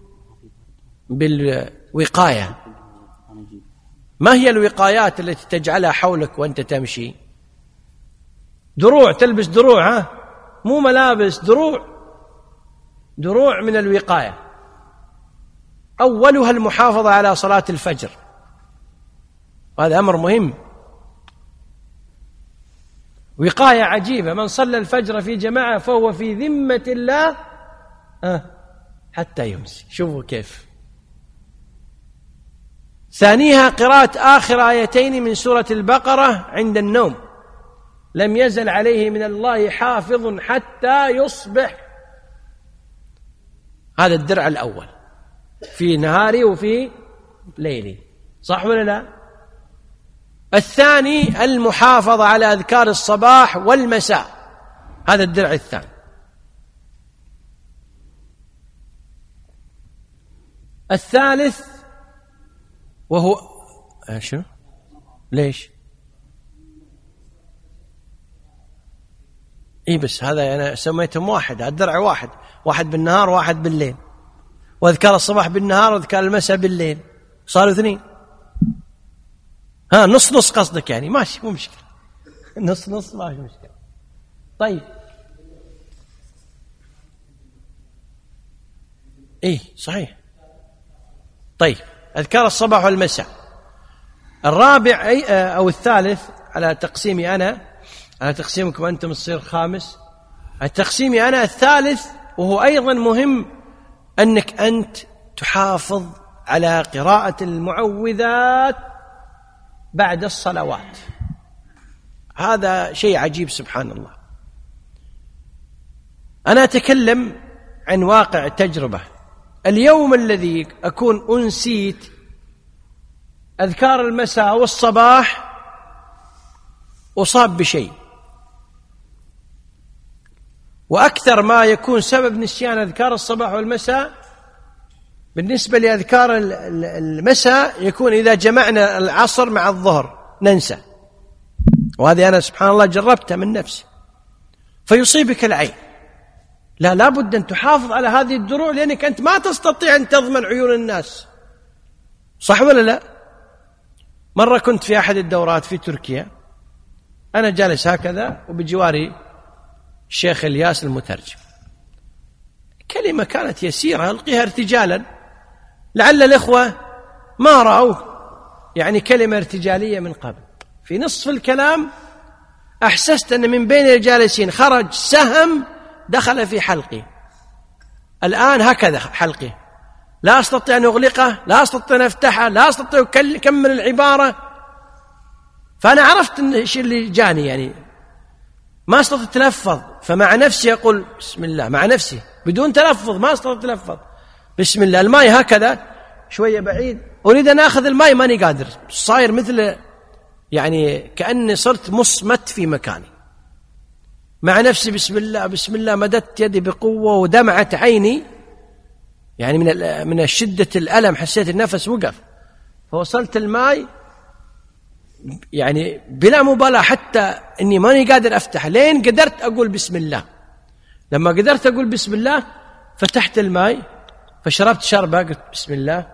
بالوقاية. ما هي الوقايات التي تجعلها حولك وأنت تمشي؟ دروع، تلبس دروع، ها؟ مو ملابس، دروع، دروع من الوقاية. أولها المحافظة على صلاة الفجر، وهذا أمر مهم، وقاية عجيبة. من صلى الفجر في جماعة فهو في ذمة الله حتى يمسي. شوفوا كيف. ثانيها قراءة آخر آيتين من سورة البقرة عند النوم، لم يزل عليه من الله حافظ حتى يصبح. هذا الدرع الأول في نهاري وفي ليلي، صح ولا لا؟ الثاني المحافظة على أذكار الصباح والمساء، هذا الدرع الثاني. الثالث وهو شو؟ ليش؟ إيه بس هذا أنا سميتهم واحد، الدرع واحد، واحد بالنهار واحد بالليل، وأذكار الصباح بالنهار وأذكار المساء بالليل، صاروا اثنين. ها نص نص قصدك يعني؟ ماشي، مو مشكلة، نص نص ماشي مشكلة. طيب إيه صحيح. طيب أذكار الصباح والمساء. الرابع أي أو الثالث على تقسيمي أنا، على تقسيمكم أنتم الصير خامس، التقسيمي أنا الثالث، وهو أيضا مهم، أنك أنت تحافظ على قراءة المعوذات بعد الصلوات. هذا شيء عجيب سبحان الله. أنا أتكلم عن واقع التجربة. اليوم الذي أكون أنسيت أذكار المساء والصباح أصاب بشيء، وأكثر ما يكون سبب نسيان أذكار الصباح والمساء بالنسبة لأذكار المساء يكون إذا جمعنا العصر مع الظهر ننسى، وهذه أنا سبحان الله جربتها من نفسي، فيصيبك العين. لا لابد أن تحافظ على هذه الدروع، لأنك أنت ما تستطيع أن تضمن عيون الناس، صح ولا لا؟ مرة كنت في أحد الدورات في تركيا، أنا جالس هكذا وبجواري الشيخ الياس المترجم، كلمة كانت يسيرة ألقيها ارتجالا، لعل الإخوة ما رأوا يعني كلمة ارتجالية من قبل، في نصف الكلام أحسست أن من بين الجالسين خرج سهم دخل في حلقي، الآن هكذا حلقي، لا أستطيع أن أغلقه، لا أستطيع أن أفتحه، لا أستطيع أن أكمل العبارة. فأنا عرفت أن الشيء اللي جاني، يعني ما أستطيع أتلفظ، فمع نفسي أقول بسم الله، مع نفسي بدون تلفظ، ما أستطيع أتلفظ بسم الله. الماء هكذا شوية بعيد، أريد أن أخذ الماء ماني قادر، صاير مثل يعني كأني صرت مصمت في مكاني، مع نفسي بسم الله بسم الله، مددت يدي بقوة ودمعت عيني، يعني من من شدة الألم حسيت النفس وقف، فوصلت الماء يعني بلا مبالاة، حتى إني ماني قادر أفتح، لين قدرت أقول بسم الله. لما قدرت أقول بسم الله فتحت الماء فشربت شربة، قلت بسم الله،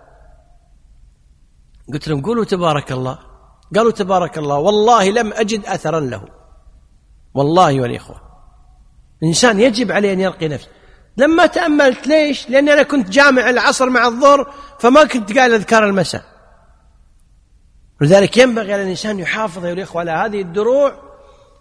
قلت لهم قولوا تبارك الله، قالوا تبارك الله، والله لم أجد أثرا له، والله والإخوة الإنسان يجب عليه أن يرقي نفسه. لما تأملت ليش؟ لأن أنا كنت جامع العصر مع الظهر، فما كنت قاعد أذكار المساء. لذلك ينبغي على الإنسان يحافظ يا الإخوة على هذه الدروع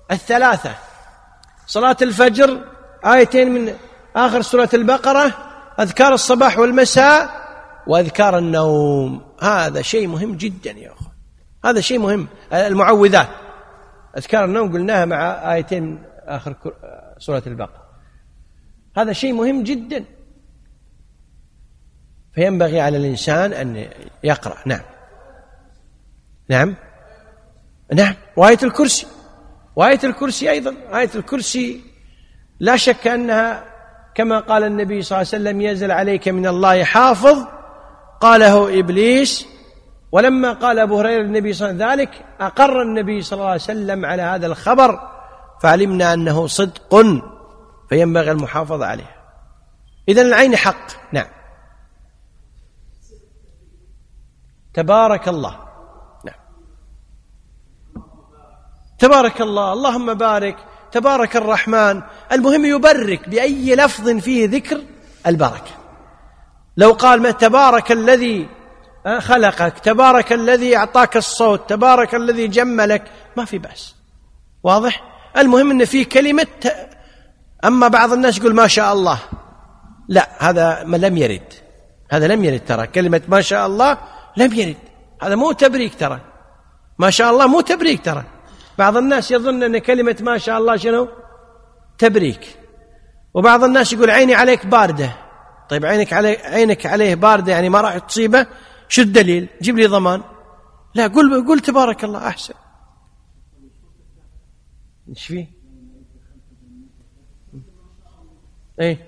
الثلاثة: صلاة الفجر، آيتين من آخر سورة البقرة، أذكار الصباح والمساء وأذكار النوم، هذا شيء مهم جدا يا أخوان، هذا شيء مهم. المعوذات، أذكار النوم قلناها مع آيتين آخر سورة البقرة، هذا شيء مهم جدا، فينبغي على الإنسان أن يقرأ. نعم نعم نعم وآية الكرسي، وآية الكرسي أيضا، آية الكرسي لا شك أنها كما قال النبي صلى الله عليه وسلم: ينزل عليك من الله حافظ، قاله إبليس. ولما قال أبو هريرة للنبي صلى الله عليه وسلم ذلك، أقر النبي صلى الله عليه وسلم على هذا الخبر، فعلمنا أنه صدق، فينبغي المحافظة عليه. إذن العين حق. نعم. تبارك الله. نعم. تبارك الله، اللهم بارك، تبارك الرحمن. المهم يبرك بأي لفظ فيه ذكر البركة. لو قال ما تبارك الذي خلقك، تبارك الذي أعطاك الصوت، تبارك الذي جملك، ما في بأس، واضح؟ المهم أن فيه كلمة. أما بعض الناس يقول ما شاء الله، لا، هذا ما لم يرد، هذا لم يرد، ترى كلمة ما شاء الله لم يرد، هذا مو تبريك، ترى ما شاء الله مو تبريك. ترى بعض الناس يظن أن كلمة ما شاء الله شنو؟ تبريك. وبعض الناس يقول عيني عليك باردة. طيب عينك عليه، عينك عليه باردة يعني ما راح تصيبه، شو الدليل؟ جيب لي ضمان. لا، قل قل تبارك الله أحسن. ايش فيه؟ ايه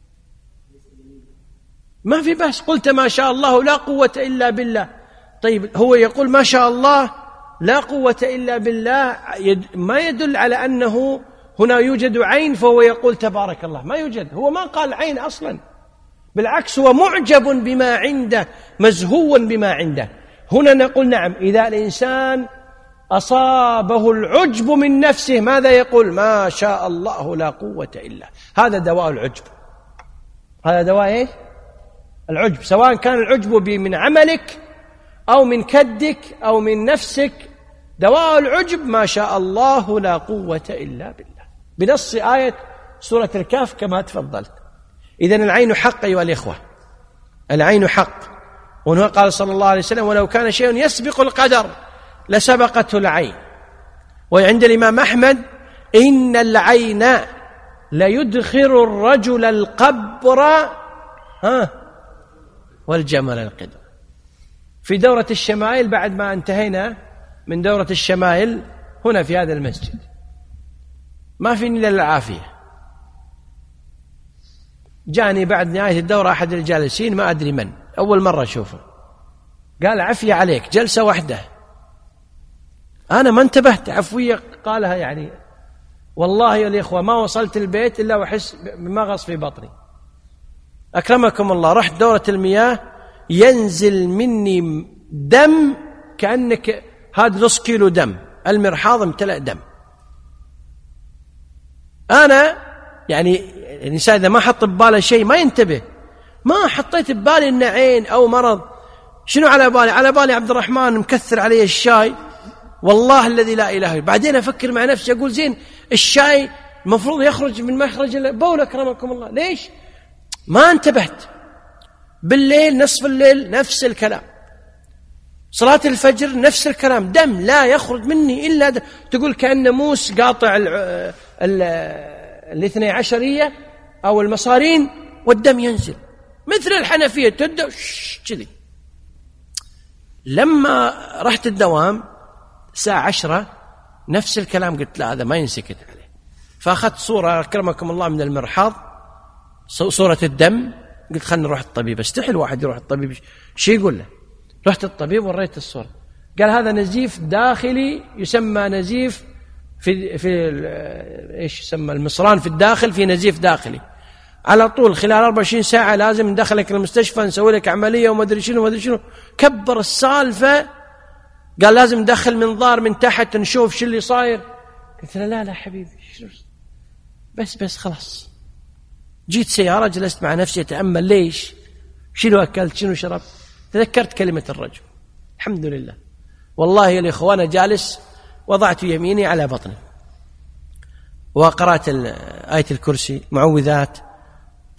ما في بأس، قلت ما شاء الله لا قوة إلا بالله. طيب هو يقول ما شاء الله لا قوة إلا بالله، ما يدل على أنه هنا يوجد عين فهو يقول تبارك الله، ما يوجد، هو ما قال عين أصلا، بالعكس هو معجب بما عنده، مزهو بما عنده. هنا نقول نعم، إذا الإنسان أصابه العجب من نفسه ماذا يقول؟ ما شاء الله لا قوة إلا. هذا دواء العجب، هذا دواء إيه؟ العجب، سواء كان العجب من عملك أو من كدك أو من نفسك. دواء العجب ما شاء الله لا قوة إلا بالله، بنص آية سورة الكهف كما تفضلت. إذن العين حق أيها الإخوة، العين حق. وهنا قال صلى الله عليه وسلم: ولو كان شيء يسبق القدر لسبقته العين. وعند الإمام أحمد: إن العين ليدخر الرجل القبر ها والجمل القدر. في دورة الشمائل، بعد ما انتهينا من دورة الشمائل هنا في هذا المسجد، ما في إلا العافية، جاني بعد نهاية الدورة أحد الجالسين ما أدري من، أول مرة أشوفه، قال عفية عليك، جلسة واحدة. أنا ما انتبهت، عفوية قالها يعني والله يا الإخوة ما وصلت البيت إلا وأحس بمغص في بطني. أكرمكم الله، رحت دورة المياه ينزل مني دم كأنك هذا نص كيلو دم، المرحاض امتلأ دم. أنا يعني الإنسان إذا ما حط بباله شيء ما ينتبه، ما حطيت ببالي إن عين أو مرض. شنو على بالي؟ على بالي عبد الرحمن مكثر علي الشاي، والله الذي لا إله إلا. بعدين أفكر مع نفسي أقول زين الشاي المفروض يخرج من مخرج البول، أكرمكم الله، ليش ما انتبهت؟ بالليل نصف الليل نفس الكلام، صلاة الفجر نفس الكلام، دم لا يخرج مني إلا دم. تقول كأن موس قاطع الاثني عشرية أو المصارين والدم ينزل مثل الحنفية تبدأ كذي. لما رحت الدوام الساعة عشرة نفس الكلام، قلت لا هذا ما ينسكت عليه، فأخذت صورة أكرمكم الله من المرحاض، صورة الدم، قلت خلنا نروح الطبيب. استحي الواحد يروح الطبيب شي يقول له. رحت الطبيب وريت الصورة، قال هذا نزيف داخلي يسمى نزيف في في ايش يسمى المصران في الداخل، في نزيف داخلي على طول خلال أربعة وعشرين ساعة لازم ندخلك المستشفى نسوي لك عملية وما ادري شنو وما ادري شنو. كبر السالفة، قال لازم ندخل منظار من تحت نشوف شو اللي صاير. قلت له لا لا حبيبي بس بس خلاص. جيت سيارة جلست مع نفسي أتأمل ليش، شنو أكلت شنو شربت، تذكرت كلمة الرجل. الحمد لله والله يا الإخوان جالس وضعت يميني على بطني وقرأت آية الكرسي، معوذات،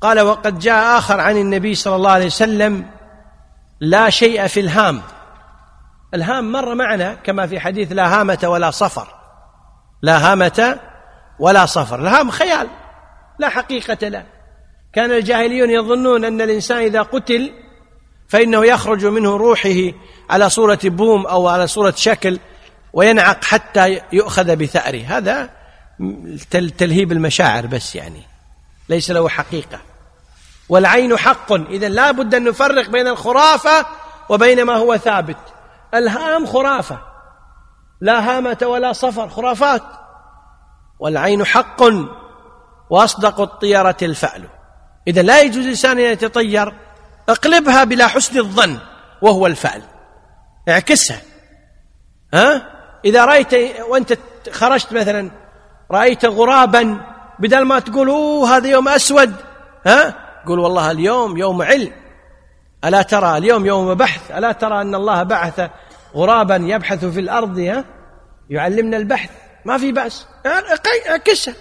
قال: وقد جاء آخر عن النبي صلى الله عليه وسلم: لا شيء في الهام. الهام مر معنا كما في حديث: لا هامة ولا صفر. لا هامة ولا صفر. الهام خيال لا حقيقة له. كان الجاهليون يظنون أن الإنسان إذا قتل فإنه يخرج منه روحه على صورة بوم أو على صورة شكل وينعق حتى يؤخذ بثأره. هذا تلهيب المشاعر بس، يعني ليس له حقيقة. والعين حق. إذن لا بد أن نفرق بين الخرافة وبين ما هو ثابت. الهام خرافة، لا هامة ولا صفر، خرافات. والعين حق وأصدق الطيرة الفأل. إذن لا يجوز الإنسان أن يتطير. اقلبها بلا حسن الظن وهو الفأل، اعكسها. ها؟ إذا رأيت وأنت خرجت مثلا رأيت غرابا، بدل ما تقول أوه هذا يوم أسود، ها؟ قول والله اليوم يوم علم. ألا ترى اليوم يوم بحث؟ ألا ترى أن الله بعث غرابا يبحث في الأرض، ها؟ يعلمنا البحث. ما في بأس، اعكسها.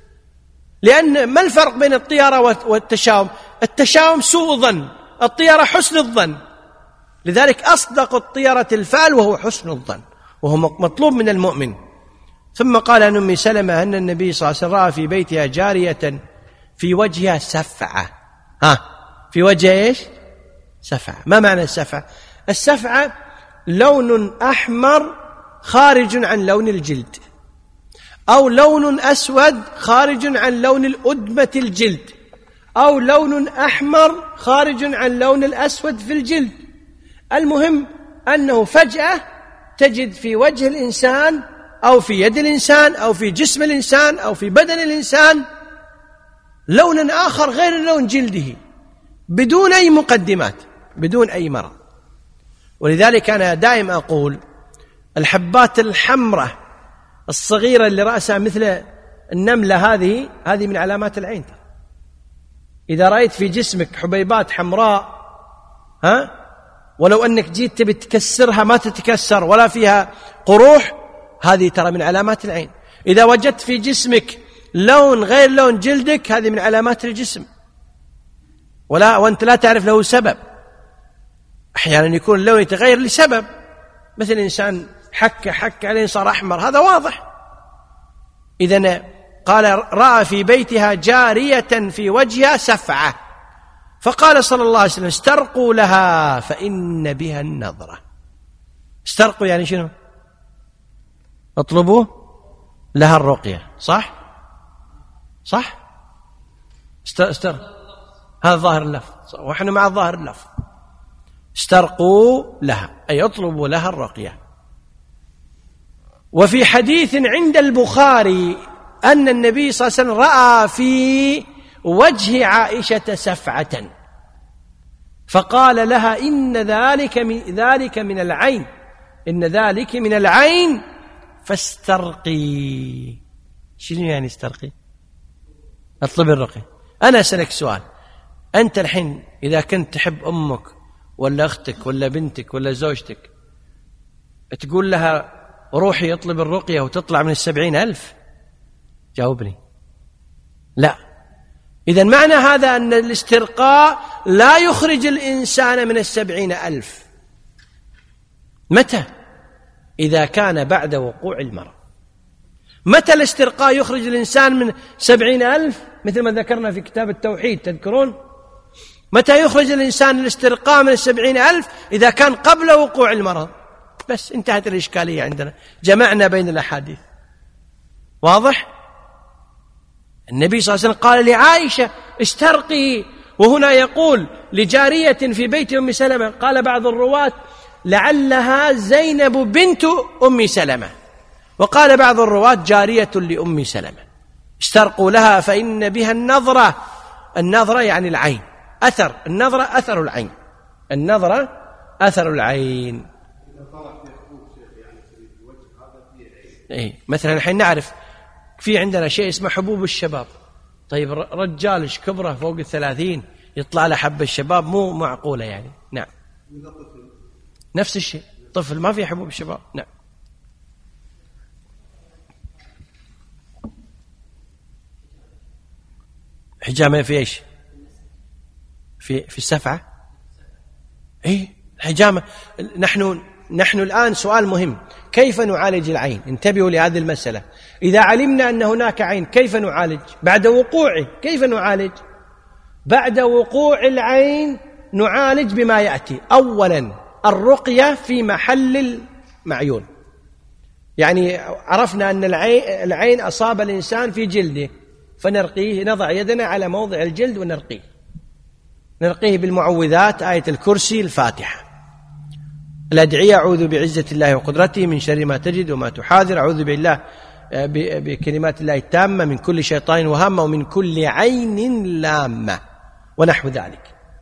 لأن ما الفرق بين الطيرة والتشاؤم؟ التشاؤم سوء ظن، الطيرة حسن الظن. لذلك أصدق الطيرة الفعل وهو حسن الظن، وهو مطلوب من المؤمن. ثم قال عن أم سلمة أن النبي صلى الله عليه وسلم رأى في بيتها جارية في وجهها سفعة. ها، في وجهها إيش؟ سفعة. ما معنى السفعة؟ السفعة لون أحمر خارج عن لون الجلد، أو لون أسود خارج عن لون الأدمة الجلد، أو لون أحمر خارج عن لون الأسود في الجلد. المهم أنه فجأة تجد في وجه الإنسان أو في يد الإنسان أو في جسم الإنسان أو في بدن الإنسان لون آخر غير لون جلده، بدون أي مقدمات، بدون أي مرض. ولذلك أنا دائما أقول الحبات الحمراء الصغيرة اللي رأسها مثل النملة، هذه هذه من علامات العين. إذا رأيت في جسمك حبيبات حمراء، ها، ولو أنك جيت تبي تكسرها ما تتكسر ولا فيها قروح، هذه ترى من علامات العين. إذا وجدت في جسمك لون غير لون جلدك، هذه من علامات الجسم، ولا وأنت لا تعرف له سبب. أحيانا يكون اللون يتغير لسبب، مثل إنسان حك حك عليه صار أحمر، هذا واضح. إذن قال: رأى في بيتها جارية في وجهها سفعة، فقال صلى الله عليه وسلم: استرقوا لها فإن بها النظرة. استرقوا يعني شنو؟ اطلبوا لها الرقية. صح؟ صح؟ استر... استر... هذا ظاهر اللفظ، ونحن مع ظاهر اللفظ. استرقوا لها أي اطلبوا لها الرقية. وفي حديث عند البخاري أن النبي صلى الله عليه وسلم رأى في وجه عائشة سفعة، فقال لها: إن ذلك من ذلك من العين، إن ذلك من العين فاسترقي. شنو يعني استرقي؟ اطلب الرقي. أنا أسألك سؤال، أنت الحين إذا كنت تحب أمك ولا أختك ولا بنتك ولا زوجتك، تقول لها روحي اطلب الرقية وتطلع من السبعين ألف؟ جاوبني. لا. إذن معنى هذا أن الاسترقاء لا يخرج الإنسان من السبعين ألف. متى؟ إذا كان بعد وقوع المرض. متى الاسترقاء يخرج الإنسان من سبعين ألف؟ مثل ما ذكرنا في كتاب التوحيد، تذكرون؟ متى يخرج الإنسان الاسترقاء من السبعين ألف؟ إذا كان قبل وقوع المرض. بس انتهت الإشكالية عندنا، جمعنا بين الأحاديث. واضح؟ النبي صلى الله عليه وسلم قال لعائشة: استرقي، وهنا يقول لجارية في بيت أم سلمة. قال بعض الرواة: لعلها زينب بنت أم سلمة، وقال بعض الرواة: جارية لأم سلمة. استرقوا لها فإن بها النظرة. النظرة يعني العين، أثر النظرة، أثر العين، النظرة أثر العين. إيه، مثلا الحين نعرف في عندنا شيء اسمه حبوب الشباب. طيب رجال ايش كبره فوق الثلاثين يطلع له حب الشباب؟ مو معقولة يعني. نعم، نفس الشيء، طفل ما في حبوب الشباب. نعم. حجامة في ايش؟ في في السفعة. إيه الحجامة. نحن نحن الآن سؤال مهم، كيف نعالج العين؟ انتبهوا لهذه المسألة. إذا علمنا أن هناك عين كيف نعالج؟ بعد وقوعه كيف نعالج؟ بعد وقوع العين نعالج بما يأتي. أولا الرقية في محل المعيون، يعني عرفنا أن العين أصاب الإنسان في جلده فنرقيه، نضع يدنا على موضع الجلد ونرقيه، نرقيه بالمعوذات، آية الكرسي، الفاتحة، الأدعية، أعوذ بعزة الله وقدرته من شر ما تجد وما تحاذر، أعوذ بالله بكلمات الله التامة من كل شيطان وهمة ومن كل عين لامة ونحو ذلك.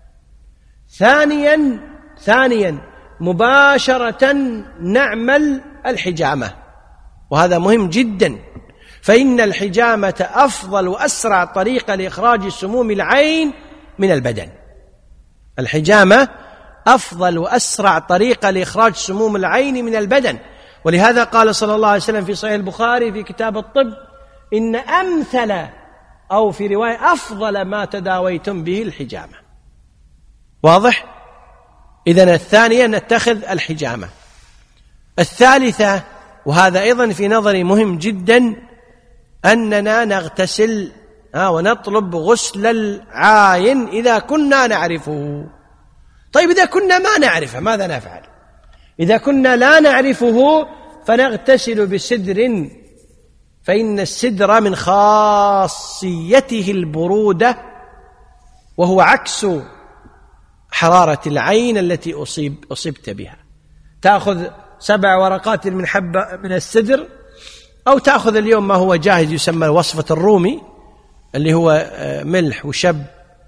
ثانيا ثانيا مباشرة نعمل الحجامة، وهذا مهم جدا، فإن الحجامة أفضل وأسرع طريقة لإخراج سموم العين من البدن. الحجامة أفضل وأسرع طريقة لإخراج سموم العين من البدن، ولهذا قال صلى الله عليه وسلم في صحيح البخاري في كتاب الطب: إن أمثل أو في رواية أفضل ما تداويتم به الحجامة. واضح؟ إذن الثانية نتخذ الحجامة. الثالثة، وهذا أيضا في نظري مهم جدا، أننا نغتسل ونطلب غسل العاين إذا كنا نعرفه. طيب إذا كنا ما نعرفه ماذا نفعل؟ إذا كنا لا نعرفه فنغتسل بسدر، فإن السدر من خاصيته البرودة، وهو عكس حرارة العين التي أصيب أصبت بها. تأخذ سبع ورقات من حبة من السدر، أو تأخذ اليوم ما هو جاهز يسمى وصفة الرومي، اللي هو ملح وشب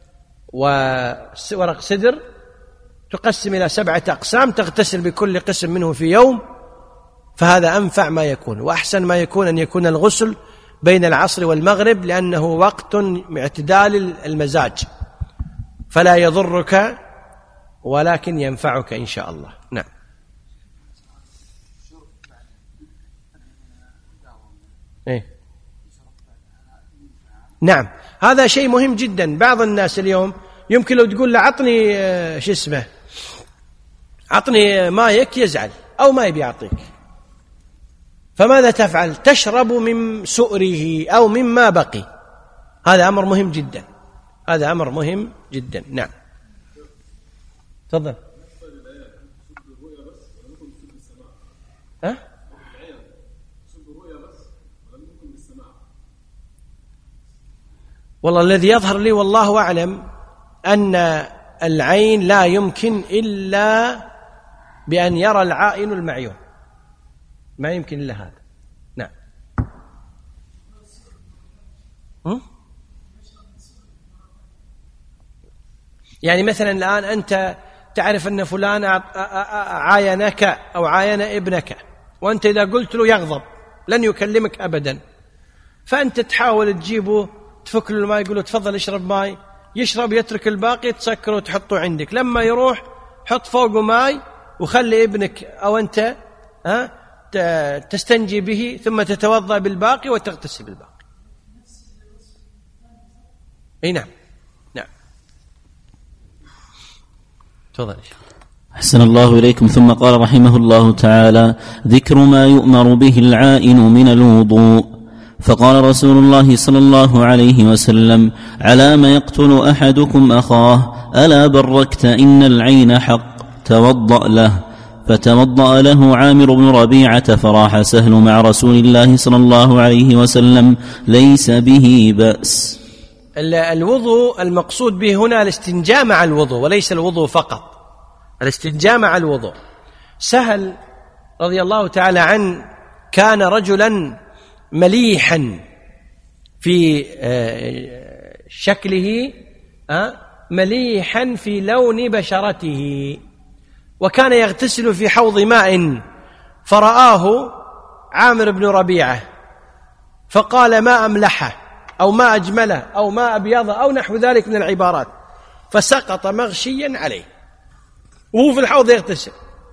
وورق سدر، تقسم إلى سبعة أقسام، تغتسل بكل قسم منه في يوم، فهذا أنفع ما يكون. وأحسن ما يكون أن يكون الغسل بين العصر والمغرب، لأنه وقت اعتدال المزاج، فلا يضرك ولكن ينفعك إن شاء الله. نعم. إيه؟ نعم، هذا شيء مهم جدا. بعض الناس اليوم يمكن لو تقول له عطني شو اسمه عطني مايك يزعل أو ما يبي يعطيك، فماذا تفعل؟ تشرب من سؤره أو مما بقي. هذا أمر مهم جدا، هذا أمر مهم جدا. نعم تفضل. ها؟ والله الذي يظهر لي والله أعلم أن العين لا يمكن إلا بأن يرى العائن المعيون، ما يمكن إلا هذا. نعم. يعني مثلا الآن أنت تعرف أن فلان عاينك أو عاين ابنك، وأنت إذا قلت له يغضب لن يكلمك أبدا، فأنت تحاول تجيبه تفك له الماء، يقول له تفضل اشرب ماء، يشرب يترك الباقي، تسكره وتحطه عندك. لما يروح حط فوقه ماء وخلي ابنك أو أنت ها تستنجي به، ثم تتوضأ بالباقي وتغتسل بالباقي. اي نعم. نعم تفضل. أحسن الله إليكم. ثم قال رحمه الله تعالى: ذكر ما يؤمر به العائن من الوضوء. فقال رسول الله صلى الله عليه وسلم: على ما يقتل أحدكم أخاه ألا بركت إن العين حق، توضأ له. فتوضأ له عامر بن ربيعة، فراح سهل مع رسول الله صلى الله عليه وسلم ليس به بأس. الوضوء المقصود به هنا الاستنجاء مع الوضوء، وليس الوضوء فقط، الاستنجاء مع الوضوء. سهل رضي الله تعالى عنه كان رجلا مليحا في شكله، مليحا في لون بشرته، وكان يغتسل في حوض ماء، فرآه عامر بن ربيعة فقال: ما أملحه أو ما أجمله أو ما أبيضه أو نحو ذلك من العبارات، فسقط مغشيا عليه وهو في الحوض يغتسل.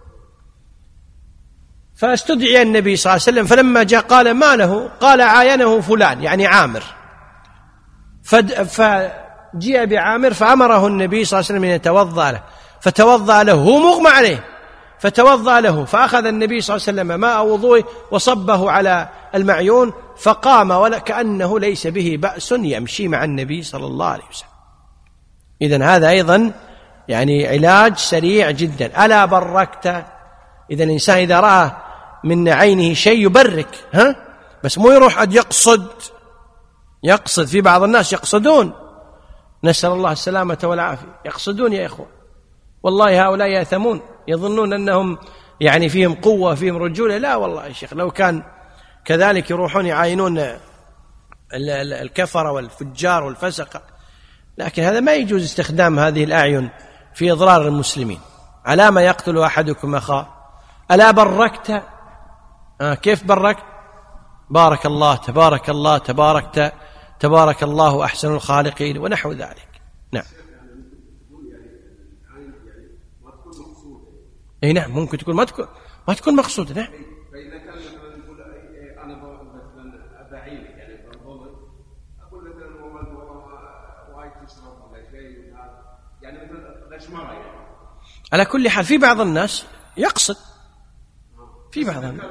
فاستدعي النبي صلى الله عليه وسلم، فلما جاء قال: ما له؟ قال: عاينه فلان، يعني عامر. جيء بعامر فأمره النبي صلى الله عليه وسلم أن يتوضأ له، فتوضأ له، هو مغمى عليه فتوضأ له، فأخذ النبي صلى الله عليه وسلم ماء وضوءه وصبه على المعيون فقام وكأنه ليس به بأس يمشي مع النبي صلى الله عليه وسلم. إذن هذا أيضا يعني علاج سريع جدا. ألا بركت، إذا الإنسان إذا رأى من عينه شيء يبرك، ها بس مو يروح قد يقصد يقصد في بعض الناس يقصدون، نسأل الله السلامة والعافية، يقصدون يا إخوة، والله هؤلاء يأثمون، يظنون أنهم يعني فيهم قوة فيهم رجولة. لا والله يا شيخ، لو كان كذلك يروحون يعاينون الكفرة والفجار والفسقة، لكن هذا ما يجوز استخدام هذه الأعين في إضرار المسلمين. على ما يقتل أحدكم أخاه؟ ألا بركت؟ آه كيف بركت؟ بارك الله تبارك الله تباركت تبارك الله أحسن الخالقين ونحو ذلك. نعم. اي نعم، ممكن تكون ما تكون ما تكون مقصودة. نعم. فإذا كان مثلا نقول أنا مثلا أبعينك يعني بنضمن، أقول مثلا والله وايد تشرب ولا شيء يعني مثلا غشمرة يعني. على كل حال في بعض الناس يقصد، في بعض الناس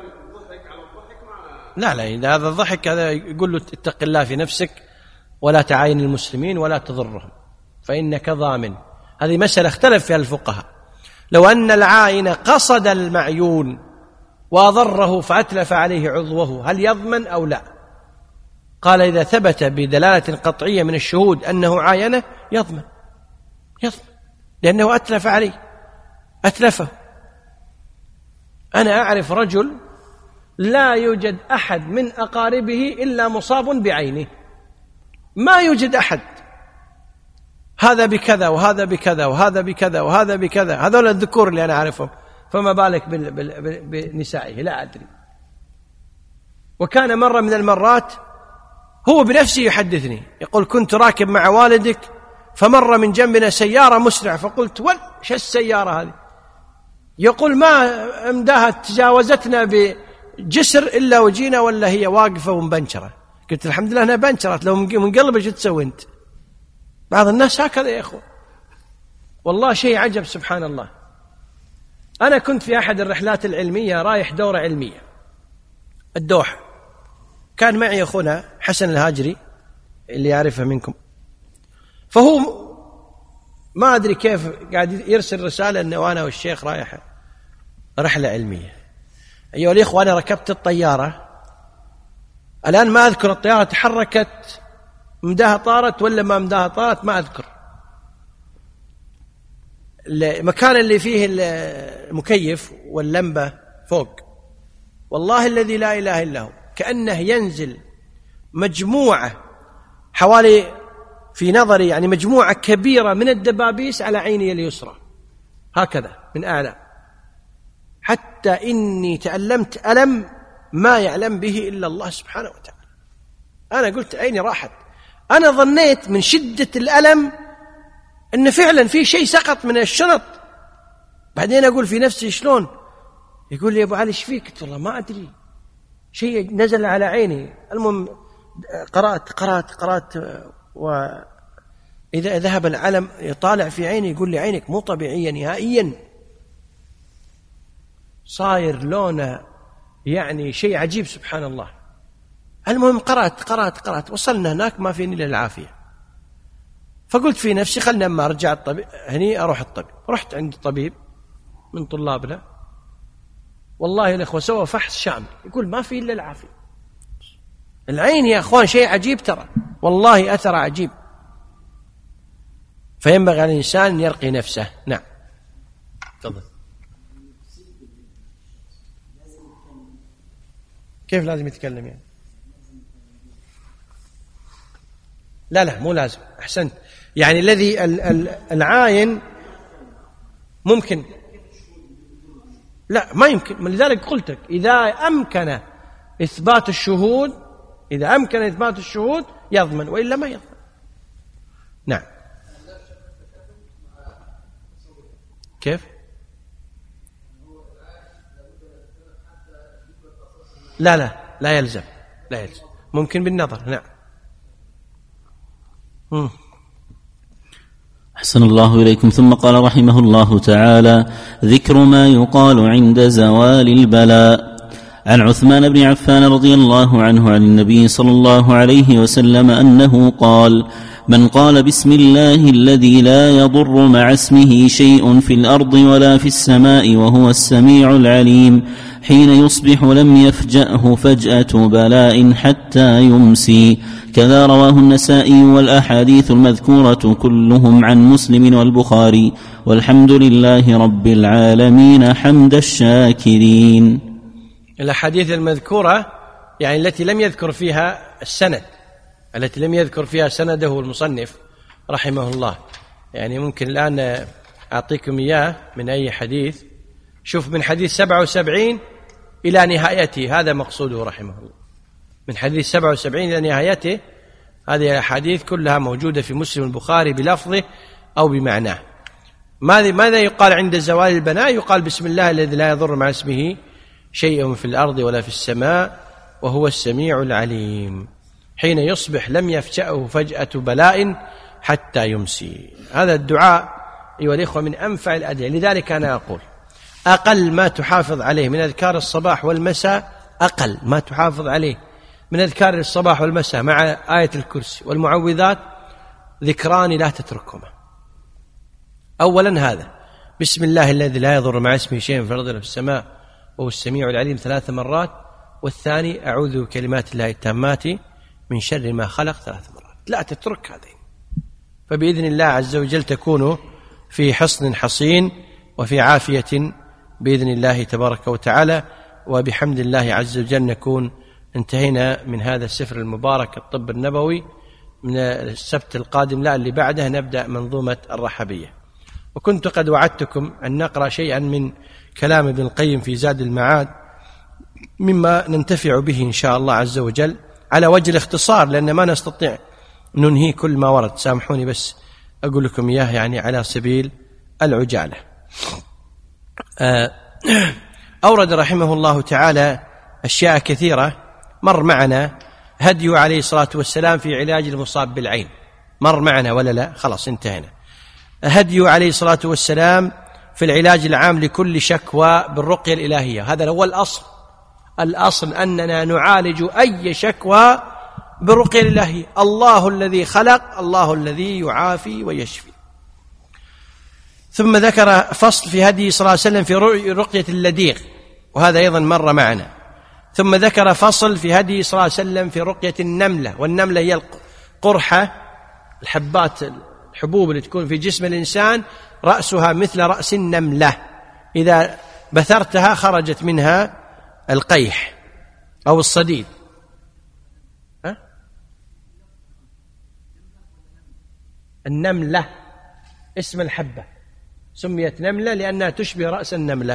لا لا إذا هذا الضحك هذا يقول له اتق الله في نفسك ولا تعاين المسلمين ولا تضرهم فإنك ضامن. هذه مسألة اختلف فيها الفقهاء. لو أن العائن قصد المعيون وأضره فأتلف عليه عضوه هل يضمن أو لا؟ قال إذا ثبت بدلالة قطعية من الشهود أنه عاينه يضمن يضمن لأنه أتلف عليه أتلفه. أنا أعرف رجل لا يوجد أحد من أقاربه إلا مصاب بعينه، ما يوجد أحد، هذا بكذا وهذا بكذا وهذا بكذا وهذا بكذا، هذول الذكور اللي أنا أعرفهم، فما بالك بنسائه لا أدري. وكان مرة من المرات هو بنفسه يحدثني يقول كنت راكب مع والدك فمر من جنبنا سيارة مسرعة فقلت ول شو السيارة هذه؟ يقول ما امداها تجاوزتنا بجسر إلا وجينا ولا هي واقفة ومبنشرة. قلت الحمد لله أنها بنشرت، لو من قلبك شو تسوي أنت؟ بعض الناس هكذا يا إخوة، والله شيء عجب سبحان الله. أنا كنت في أحد الرحلات العلمية رايح دورة علمية الدوحة، كان معي أخونا حسن الهاجري اللي يعرفه منكم، فهو ما أدري كيف قاعد يرسل رسالة أنه أنا والشيخ رايح رحلة علمية. أيها الإخوة أنا ركبت الطيارة، الآن ما أذكر الطيارة تحركت مداها طارت ولا ما مداها طارت ما أذكر. المكان اللي فيه المكيف واللمبة فوق، والله الذي لا إله إلا هو كأنه ينزل مجموعة حوالي في نظري يعني مجموعة كبيرة من الدبابيس على عيني اليسرى هكذا من أعلى، حتى إني تألمت ألم ما يعلم به إلا الله سبحانه وتعالى. أنا قلت عيني راحت، أنا ظنيت من شدة الألم أن فعلا في شيء سقط من الشنط، بعدين أقول في نفسي شلون؟ يقول لي يا أبو علي ايش فيك؟ قلت والله ما أدري، شيء نزل على عيني. المهم قرأت قرأت قرأت وإذا ذهب العلم يطالع في عيني يقول لي عينك مو طبيعية نهائيا، صاير لونه يعني شيء عجيب سبحان الله. المهم قرأت قرأت قرأت وصلنا هناك ما فيني إلا العافية، فقلت في نفسي خلنا ما أرجع الطبيب هني أروح الطبيب. رحت عند الطبيب من طلابنا، والله الأخوة سوى فحص شامل يقول ما في إلا العافية. العين يا أخوان شيء عجيب ترى، والله أثر عجيب، فينبغي على الإنسان أن يرقي نفسه. نعم تفضل. كيف لازم يتكلم يعني؟ لا لا مو لازم، أحسنت. يعني الذي العاين ممكن، لا ما يمكن، لذلك قلتك إذا أمكن إثبات الشهود، إذا أمكن إثبات الشهود يضمن وإلا ما يضمن. نعم. كيف؟ لا لا لا يلزم لا يلزم، ممكن بالنظر. نعم. مم. أحسن الله إليكم. ثم قال رحمه الله تعالى: ذكر ما يقال عند زوال البلاء. عن عثمان بن عفان رضي الله عنه عن النبي صلى الله عليه وسلم أنه قال: من قال بسم الله الذي لا يضر مع اسمه شيء في الأرض ولا في السماء وهو السميع العليم حين يصبح لم يفجأه فجأة بلاء حتى يمسي. كذا رواه النسائي، والأحاديث المذكورة كلهم عن مسلم والبخاري، والحمد لله رب العالمين حمد الشاكرين. الأحاديث المذكورة يعني التي لم يذكر فيها السند، التي لم يذكر فيها سنده المصنف رحمه الله. يعني ممكن الآن أعطيكم إياه من أي حديث. شوف، من حديث سبعة وسبعين إلى نهايته، هذا مقصوده رحمه الله، من حديث سبعة وسبعين إلى نهايته. هذه الأحاديث كلها موجودة في مسلم البخاري بلفظه أو بمعناه. ماذا يقال عند زوال البلاء؟ يقال بسم الله الذي لا يضر مع اسمه شيء في الأرض ولا في السماء وهو السميع العليم حين يصبح لم يفجأه فجأة بلاء حتى يمسي. هذا الدعاء أيها الإخوة من أنفع الأدعية. لذلك أنا أقول أقل ما تحافظ عليه من أذكار الصباح والمساء، أقل ما تحافظ عليه من أذكار الصباح والمساء مع آية الكرسي والمعوذات ذكران لا تتركهما. أولا هذا بسم الله الذي لا يضر مع اسمه شيء في الأرض ولا في السماء وهو السميع العليم ثلاث مرات. والثاني أعوذ بكلمات الله التامات من شر ما خلق ثلاث مرات. لا تترك هذين، فبإذن الله عز وجل تكون في حصن حصين وفي عافية بإذن الله تبارك وتعالى. وبحمد الله عز وجل نكون انتهينا من هذا السفر المبارك الطب النبوي. من السبت القادم لا اللي بعده نبدأ منظومة الرحبية. وكنت قد وعدتكم أن نقرأ شيئا من كلام ابن القيم في زاد المعاد مما ننتفع به إن شاء الله عز وجل على وجه الاختصار، لأن ما نستطيع ننهي كل ما ورد. سامحوني بس أقول لكم إياه يعني على سبيل العجالة. أورد رحمه الله تعالى أشياء كثيرة. مر معنا هديه عليه الصلاة والسلام في علاج المصاب بالعين، مر معنا ولا لا؟ خلاص انتهينا. هديه عليه الصلاة والسلام في العلاج العام لكل شكوى بالرقية الإلهية. هذا هو الأصل. الأصل أننا نعالج أي شكوى بالرقية الإلهية. الله الذي خلق، الله الذي يعافي ويشفي. ثم ذكر فصل في هديه صلى الله عليه وسلم في رقية اللديغ، وهذا أيضا مر معنا. ثم ذكر فصل في هديه صلى الله عليه وسلم في رقية النملة، والنملة هي القرحة، الحبات الحبوب اللي تكون في جسم الإنسان رأسها مثل رأس النملة، إذا بثرتها خرجت منها القيح أو الصديد. ها؟ النملة اسم الحبة سميت نملة لأنها تشبه رأس النملة.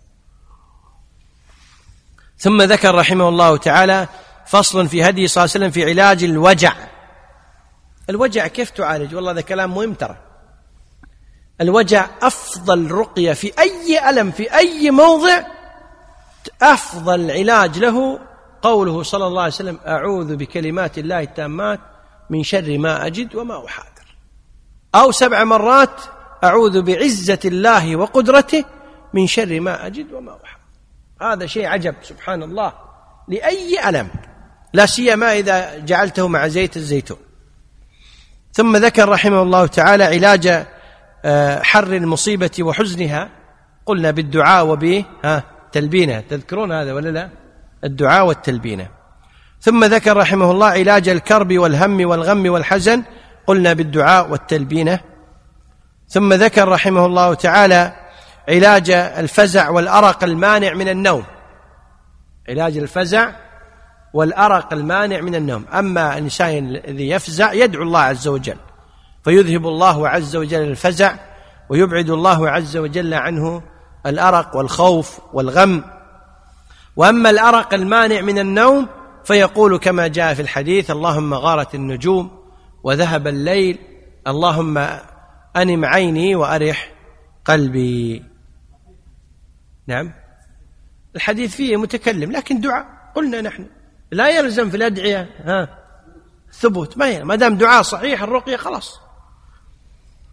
ثم ذكر رحمه الله تعالى فصل في هدي صلى الله عليه وسلم في علاج الوجع. الوجع كيف تعالج؟ والله هذا كلام مهم ترى. الوجع أفضل رقية في أي ألم في أي موضع، أفضل علاج له قوله صلى الله عليه وسلم: أعوذ بكلمات الله التامات من شر ما أجد وما أحاذر. أو سبع مرات: أعوذ بعزة الله وقدرته من شر ما أجد وما أحاذر. هذا شيء عجب سبحان الله لأي ألم، لا سيما إذا جعلته مع زيت الزيتون. ثم ذكر رحمه الله تعالى علاج حر المصيبة وحزنها، قلنا بالدعاء وبالتلبينة، تذكرون هذا ولا لا؟ الدعاء والتلبينة. ثم ذكر رحمه الله علاج الكرب والهم والغم والحزن، قلنا بالدعاء والتلبينة. ثم ذكر رحمه الله تعالى علاج الفزع والأرق المانع من النوم، علاج الفزع والأرق المانع من النوم. أما الإنسان الذي يفزع يدعو الله عز وجل فيذهب الله عز وجل الفزع ويبعد الله عز وجل عنه الأرق والخوف والغم. وأما الأرق المانع من النوم فيقول كما جاء في الحديث: اللهم غارت النجوم وذهب الليل، اللهم أنم عيني وأرح قلبي. نعم، الحديث فيه متكلم لكن دعاء. قلنا نحن لا يلزم في الأدعية ها ثبوت، ما ما دام دعاء صحيح الرقية خلاص.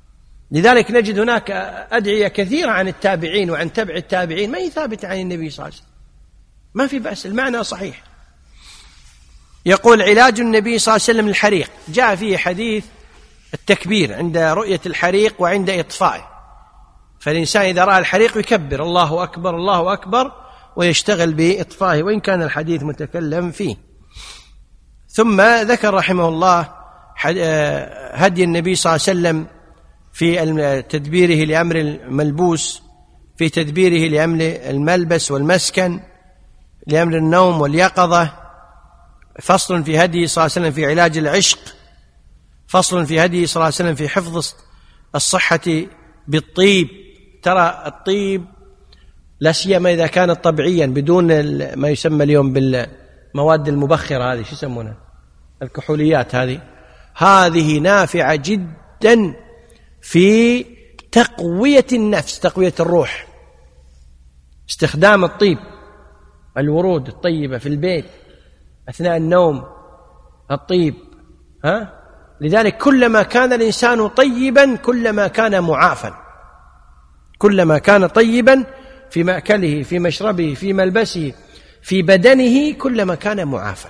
لذلك نجد هناك أدعية كثيرة عن التابعين وعن تبع التابعين ما هي ثابتة عن النبي صلى الله عليه وسلم، ما في بأس، المعنى صحيح. يقول علاج النبي صلى الله عليه وسلم الحريق، جاء فيه حديث التكبير عند رؤية الحريق وعند إطفائه، فالإنسان إذا رأى الحريق يكبر الله أكبر الله أكبر ويشتغل بإطفائه وإن كان الحديث متكلم فيه. ثم ذكر رحمه الله هدي النبي صلى الله عليه وسلم في تدبيره لأمر الملبوس، في تدبيره لأمر الملبس والمسكن، لأمر النوم واليقظة. فصل في هدي صلى الله عليه وسلم في علاج العشق، فصل في هدي صلى الله عليه وسلم في حفظ الصحة بالطيب. ترى الطيب لا سيما إذا كان طبيعيا بدون ما يسمى اليوم بالمواد المبخرة، هذه شو يسمونها، الكحوليات، هذه هذه نافعة جدا في تقوية النفس، تقوية الروح. استخدام الطيب، الورود الطيبة في البيت أثناء النوم، الطيب ها؟ لذلك كلما كان الإنسان طيبا كلما كان معافى، كلما كان طيبا في مأكله في مشربه في ملبسه في بدنه كلما كان معافى.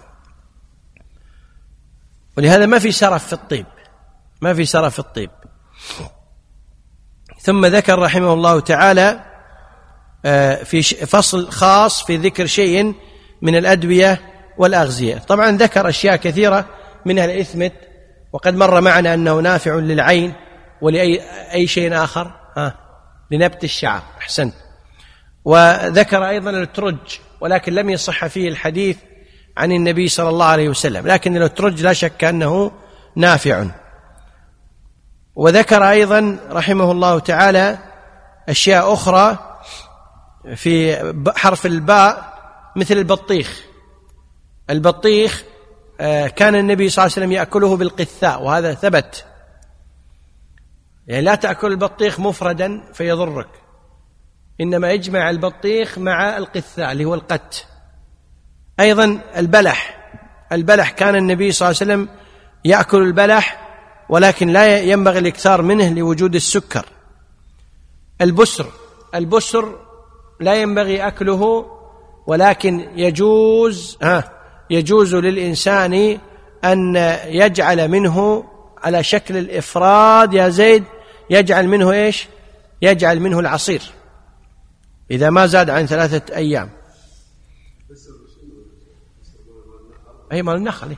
ولهذا ما في سرف في الطيب، ما في سرف في الطيب. ثم ذكر رحمه الله تعالى في فصل خاص في ذكر شيء من الأدوية والأغذية. طبعا ذكر أشياء كثيرة منها الإثمت، وقد مر معنا أنه نافع للعين ولأي أي شيء آخر، ها لنبت الشعر، أحسنت. وذكر أيضا الترج، ولكن لم يصح فيه الحديث عن النبي صلى الله عليه وسلم، لكن الترج لا شك أنه نافع. وذكر أيضا رحمه الله تعالى أشياء أخرى في حرف الباء مثل البطيخ. البطيخ كان النبي صلى الله عليه وسلم يأكله بالقثاء، وهذا ثبت، يعني لا تأكل البطيخ مفردا فيضرك، إنما يجمع البطيخ مع القثاء اللي هو القت. أيضا البلح، البلح كان النبي صلى الله عليه وسلم يأكل البلح، ولكن لا ينبغي الإكثار منه لوجود السكر. البسر، البسر لا ينبغي أكله، ولكن يجوز ها يجوز للإنسان أن يجعل منه على شكل الإفراد يا زيد، يجعل منه إيش؟ يجعل منه العصير إذا ما زاد عن ثلاثة أيام. أي مال النخل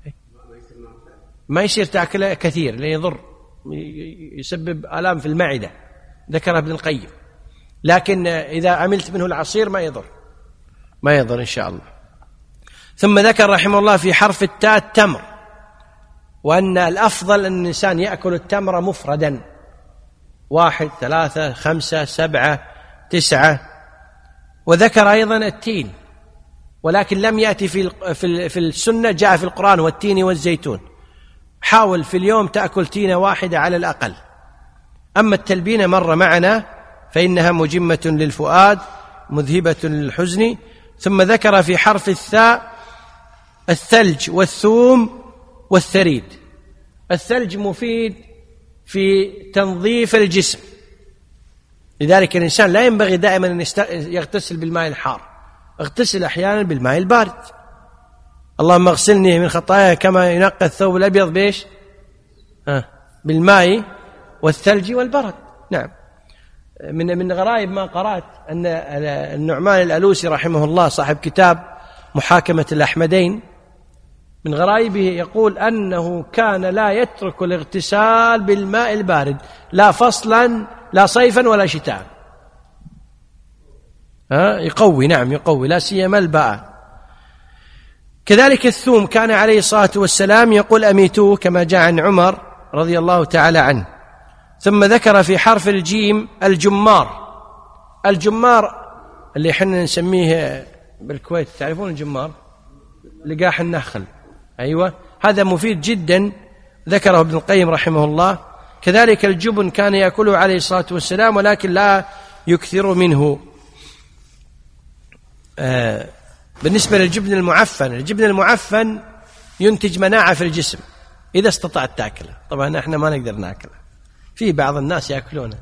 ما يصير تأكله كثير لأن يضر، يسبب آلام في المعدة، ذكر ابن القيم. لكن إذا عملت منه العصير ما يضر، ما يضر إن شاء الله. ثم ذكر رحمه الله في حرف التاء التمر، وأن الأفضل أن الإنسان يأكل التمر مفردا، واحد ثلاثة خمسة سبعة تسعة. وذكر أيضا التين، ولكن لم يأتي في في السنة، جاء في القرآن والتين والزيتون. حاول في اليوم تأكل تينة واحدة على الأقل. أما التلبينة مر معنا فإنها مجمة للفؤاد مذهبة للحزن. ثم ذكر في حرف الثاء الثلج والثوم والثريد. الثلج مفيد في تنظيف الجسم، لذلك الإنسان لا ينبغي دائما أن يغتسل بالماء الحار، اغتسل أحيانا بالماء البارد. اللهم اغسلني من خطاياي كما ينقى الثوب الأبيض بإيش؟ آه بالماء والثلج والبرد. نعم. من من غرائب ما قرأت أن النعمان الألوسي رحمه الله صاحب كتاب محاكمة الأحمدين، من غرائبه يقول أنه كان لا يترك الاغتسال بالماء البارد لا فصلا لا صيفا ولا شتاء. ها يقوي، نعم يقوي، لا سيما الباء. كذلك الثوم كان عليه الصلاة والسلام يقول أميتوه كما جاء عن عمر رضي الله تعالى عنه. ثم ذكر في حرف الجيم الجمار. الجمار اللي حنا نسميه بالكويت، تعرفون الجمار؟ لقاح النخل، أيوة، هذا مفيد جدا، ذكره ابن القيم رحمه الله. كذلك الجبن كان يأكله عليه الصلاة والسلام، ولكن لا يكثر منه. آه بالنسبة للجبن المعفن، الجبن المعفن ينتج مناعة في الجسم إذا استطعت تأكله، طبعا احنا ما نقدر نأكله، في بعض الناس يأكلونه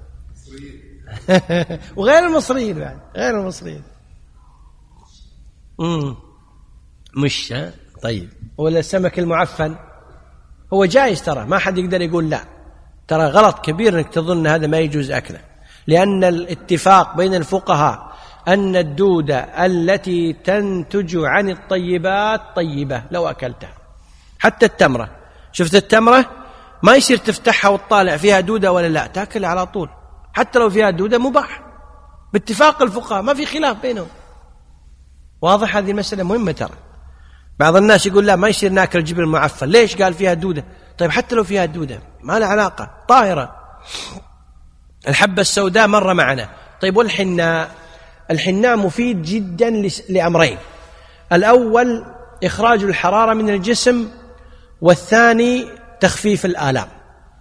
وغير المصريين يعني غير المصريين. امم مش طيب. ولا السمك المعفن هو جائز ترى، ما حد يقدر يقول لا، ترى غلط كبير انك تظن هذا ما يجوز اكله، لان الاتفاق بين الفقهاء ان الدودة التي تنتج عن الطيبات طيبة لو اكلتها. حتى التمرة، شفت التمرة ما يصير تفتحها وتطالع فيها دودة ولا لا، تاكلها على طول حتى لو فيها دودة مباح باتفاق الفقهاء، ما في خلاف بينهم. واضح؟ هذه المسألة مهمة ترى. بعض الناس يقول لا ما يصير ناكل الجبن المعفن، ليش؟ قال فيها دودة. طيب حتى لو فيها دودة ما لها علاقة، طاهرة. الحبة السوداء مرة معنا. طيب والحناء؟ الحناء مفيد جدا لأمرين: الأول إخراج الحرارة من الجسم، والثاني تخفيف الآلام،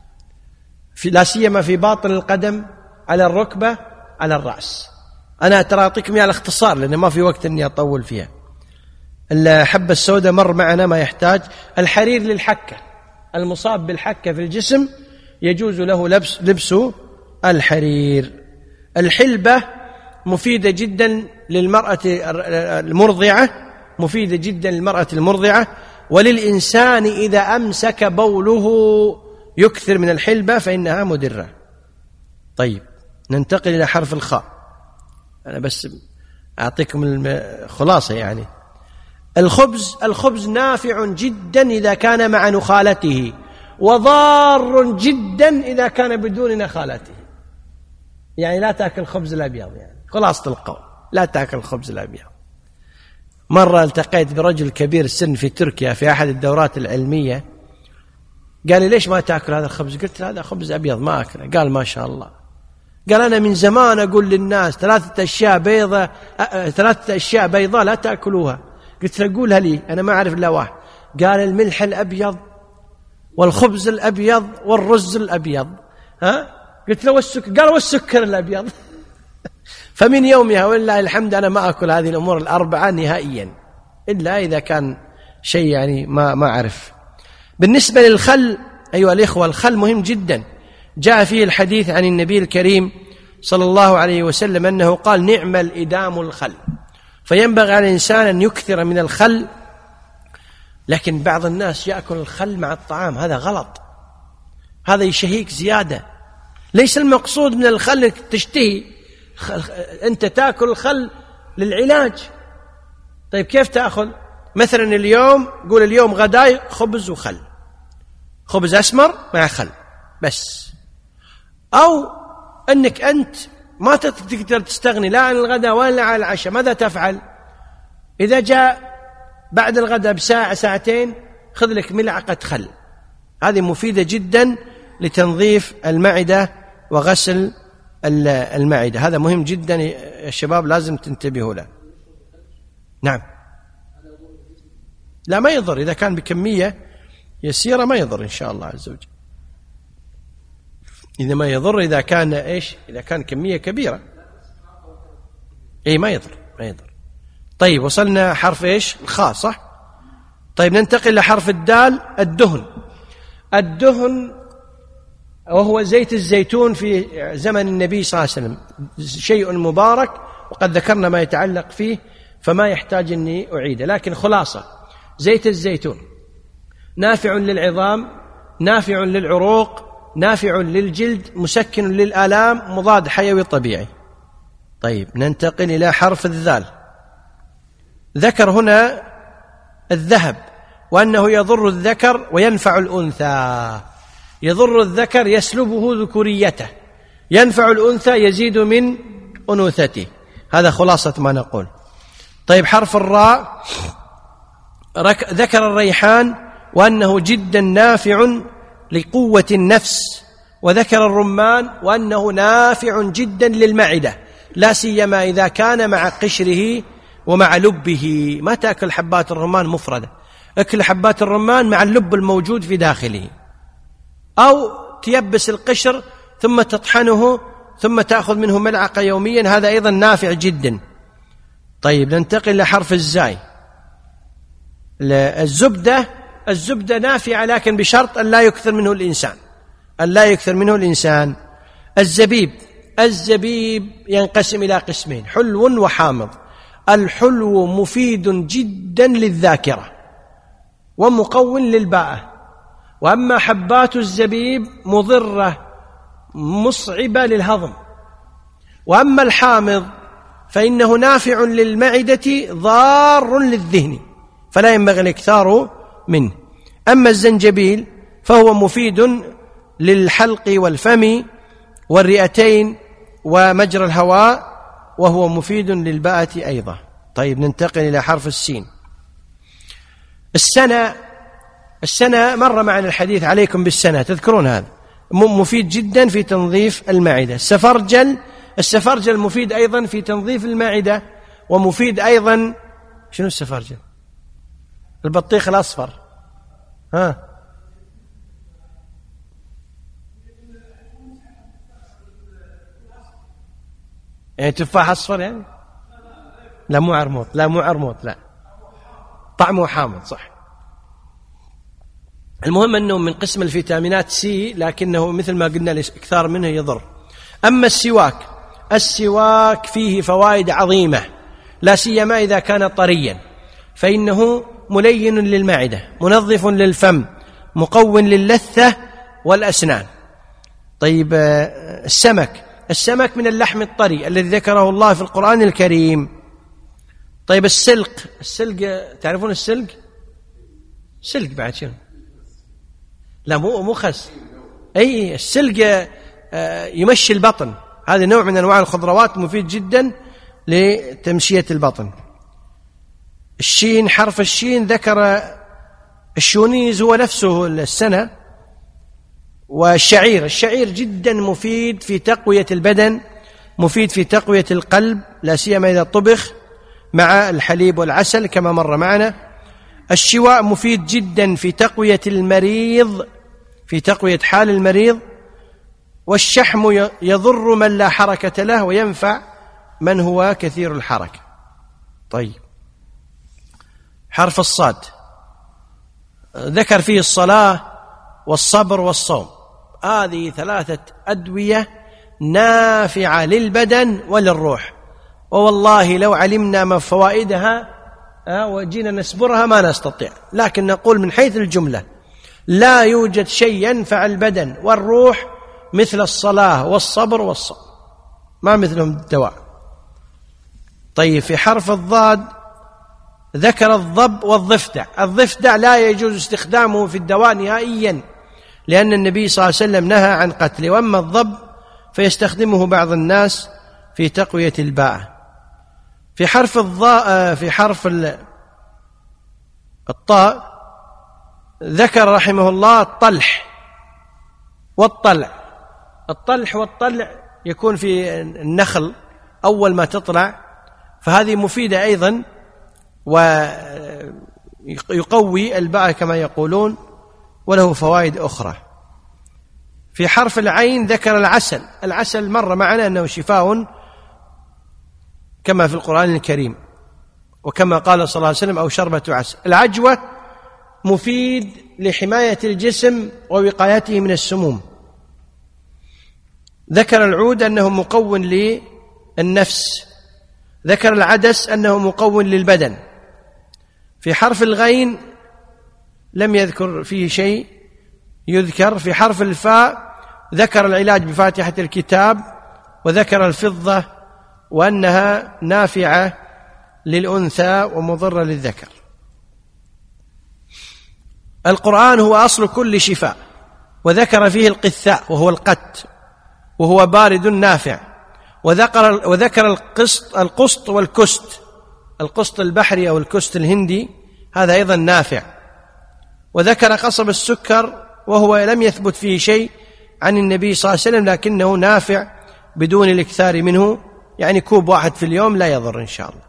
في لا سيما في باطن القدم، على الركبة، على الرأس. أنا ترى أعطيكم على اختصار لأن ما في وقت أني أطول فيها. الحبة السوداء مر معنا ما يحتاج. الحرير للحكة، المصاب بالحكة في الجسم يجوز له لبس لبس الحرير. الحلبة مفيدة جدا للمرأة المرضعة، مفيدة جدا للمرأة المرضعة، وللإنسان إذا أمسك بوله يكثر من الحلبة فإنها مدرة. طيب ننتقل إلى حرف الخاء. أنا بس أعطيكم الخلاصة يعني. الخبز، الخبز نافع جدا إذا كان مع نخالته، وضار جدا إذا كان بدون نخالته. يعني لا تأكل الخبز الأبيض، يعني خلاصة القول لا تأكل الخبز الأبيض. مرة التقيت برجل كبير السن في تركيا في أحد الدورات العلمية، قال لي ليش ما تأكل هذا الخبز؟ قلت هذا خبز أبيض ما أكله. قال ما شاء الله، قال أنا من زمان أقول للناس ثلاثة أشياء بيضة ثلاثة أشياء بيضاء لا تأكلوها. قلت له قولها لي أنا ما أعرف إلا واحد. قال الملح الأبيض والخبز الأبيض والرز الأبيض. ها؟ قلت له والسكر؟ قال والسكر الأبيض. فمن يومها ولله الحمد أنا ما أكل هذه الأمور الأربعة نهائيا، إلا إذا كان شيء يعني ما ما أعرف. بالنسبة للخل أيها الإخوة، الخل مهم جدا. جاء فيه الحديث عن النبي الكريم صلى الله عليه وسلم أنه قال نعم الإدام الخل. فينبغي على الإنسان أن يكثر من الخل. لكن بعض الناس يأكل الخل مع الطعام، هذا غلط، هذا يشهيك زيادة. ليس المقصود من الخل أنك تشتهي، أنت تأكل الخل للعلاج. طيب كيف تأخذ؟ مثلا اليوم قول اليوم غداي خبز وخل، خبز أسمر مع خل بس. أو أنك أنت ما تقدر تستغني لا عن الغداء ولا عن العشاء، ماذا تفعل؟ إذا جاء بعد الغداء بساعة ساعتين خذ لك ملعقة خل، هذه مفيدة جدا لتنظيف المعدة وغسل المعدة. هذا مهم جدا يا شباب، لازم تنتبهوا له. نعم، لا ما يضر إذا كان بكمية يسيرة، ما يضر إن شاء الله عز وجل. إذا ما يضر إذا كان إيش؟ إذا كان كمية كبيرة إيه ما يضر ما يضر. طيب وصلنا حرف إيش؟ الخاء صح؟ طيب ننتقل لحرف الدال. الدهن. الدهن وهو زيت الزيتون في زمن النبي صلى الله عليه وسلم، شيء مبارك وقد ذكرنا ما يتعلق فيه فما يحتاج أني أعيده، لكن خلاصة زيت الزيتون نافع للعظام، نافع للعروق، نافع للجلد، مسكن للآلام، مضاد حيوي طبيعي. طيب ننتقل إلى حرف الذال. ذكر هنا الذهب وأنه يضر الذكر وينفع الأنثى. يضر الذكر يسلبه ذكوريته، ينفع الأنثى يزيد من أنوثته. هذا خلاصة ما نقول. طيب حرف الراء. ذكر الريحان وأنه جدا نافع لقوة النفس، وذكر الرمان وأنه نافع جدا للمعدة، لا سيما إذا كان مع قشره ومع لبه. ما تأكل حبات الرمان مفردة، أكل حبات الرمان مع اللب الموجود في داخله، أو تيبس القشر ثم تطحنه ثم تأخذ منه ملعقة يوميا، هذا أيضا نافع جدا. طيب ننتقل لحرف الزاي. الزبدة. الزبدة نافعة لكن بشرط أن لا يكثر منه الإنسان، أن لا يكثر منه الإنسان. الزبيب الزبيب ينقسم إلى قسمين: حلو وحامض. الحلو مفيد جدا للذاكرة ومقوٍ للباءة، وأما حبات الزبيب مضرة مصعبة للهضم. وأما الحامض فإنه نافع للمعدة ضار للذهن، فلا ينبغي الإكثار منه. أما الزنجبيل فهو مفيد للحلق والفم والرئتين ومجرى الهواء، وهو مفيد للباءة أيضا. طيب، ننتقل إلى حرف السين. السنة السنة مر معنا الحديث عليكم بالسنة، تذكرون هذا، مفيد جدا في تنظيف المعدة. السفرجل السفرجل مفيد أيضا في تنظيف المعدة، ومفيد أيضا. شنو السفرجل؟ البطيخ الأصفر. ها يعني تفاح أصفر يعني؟ لا مو عرموط، لا مو عرموط، لا طعمه حامض، صح. المهم أنه من قسم الفيتامينات سي، لكنه مثل ما قلنا الإكثار منه يضر. أما السواك السواك فيه فوائد عظيمة، لا سيما إذا كان طريا، فإنه ملين للمعدة، منظف للفم، مقوٍ للثة والأسنان. طيب، السمك السمك من اللحم الطري الذي ذكره الله في القرآن الكريم. طيب، السلق السلق تعرفون السلق؟ سلق بعد شنو؟ لا مو مو خس. أي السلق يمشي البطن، هذا نوع من أنواع الخضروات مفيد جدا لتمشية البطن. الشين حرف الشين ذكر الشونيز هو نفسه السنة. والشعير الشعير جدا مفيد في تقوية البدن، مفيد في تقوية القلب، لا سيما إذا طبخ مع الحليب والعسل كما مر معنا. الشواء مفيد جدا في تقوية المريض، في تقوية حال المريض. والشحم يضر من لا حركة له وينفع من هو كثير الحركة. طيب، حرف الصاد ذكر فيه الصلاة والصبر والصوم. هذه ثلاثة أدوية نافعة للبدن وللروح، ووالله لو علمنا ما فوائدها وجينا نسبرها ما نستطيع، لكن نقول من حيث الجملة لا يوجد شيء ينفع البدن والروح مثل الصلاة والصبر والصوم، ما مثلهم الدواء. طيب، في حرف الضاد ذكر الضب والضفدع. الضفدع لا يجوز استخدامه في الدواء نهائيا، لأن النبي صلى الله عليه وسلم نهى عن قتله. وأما الضب فيستخدمه بعض الناس في تقوية الباءة. في حرف الضاء في حرف الطاء ذكر رحمه الله الطلح والطلع. الطلح والطلع يكون في النخل أول ما تطلع، فهذه مفيدة أيضا ويقوي الباءة كما يقولون، وله فوائد أخرى. في حرف العين ذكر العسل. العسل مر معنا أنه شفاء كما في القرآن الكريم، وكما قال صلى الله عليه وسلم: أو شربة عسل. العجوة مفيد لحماية الجسم ووقايته من السموم. ذكر العود أنه مقوٍ للنفس. ذكر العدس أنه مقوٍ للبدن. في حرف الغين لم يذكر فيه شيء يذكر. في حرف الفاء ذكر العلاج بفاتحة الكتاب، وذكر الفضة وأنها نافعة للأنثى ومضرة للذكر. القرآن هو أصل كل شفاء، وذكر فيه القثاء وهو القت، وهو بارد نافع. وذكر, وذكر القسط, القسط والكست، القسط البحري أو الكست الهندي، هذا أيضا نافع. وذكر قصب السكر، وهو لم يثبت فيه شيء عن النبي صلى الله عليه وسلم، لكنه نافع بدون الاكثار منه، يعني كوب واحد في اليوم لا يضر إن شاء الله.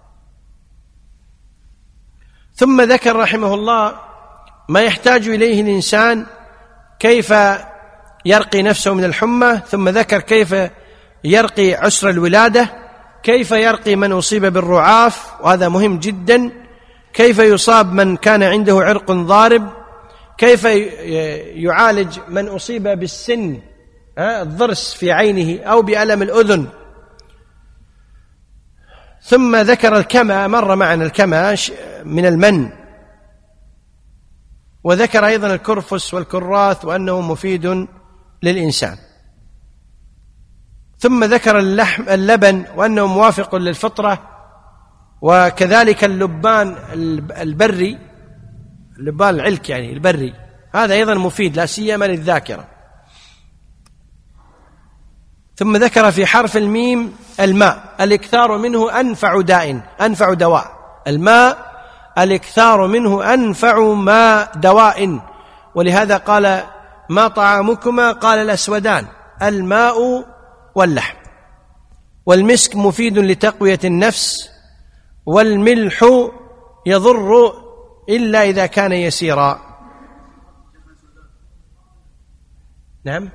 ثم ذكر رحمه الله ما يحتاج إليه الإنسان، كيف يرقي نفسه من الحمى. ثم ذكر كيف يرقي عسر الولادة، كيف يرقي من أصيب بالرعاف، وهذا مهم جدا، كيف يصاب من كان عنده عرق ضارب، كيف يعالج من أصيب بالسن الضرس في عينه أو بألم الأذن. ثم ذكر الكمى، مر معنا الكمى من المن، وذكر أيضا الكرفس والكراث وأنه مفيد للإنسان. ثم ذكر اللحم اللبن وأنه موافق للفطرة، وكذلك اللبان البري، اللبان العلك يعني البري، هذا أيضا مفيد لا سيما للذاكرة. ثم ذكر في حرف الميم الماء، الإكثار منه أنفع داء، أنفع دواء. الماء الإكثار منه أنفع ما دواء، ولهذا قال ما طعامكما؟ قال الأسودان الماء واللحم. والمسك مفيد لتقوية النفس، والملح يضر إلا إذا كان يسيرا. نعم.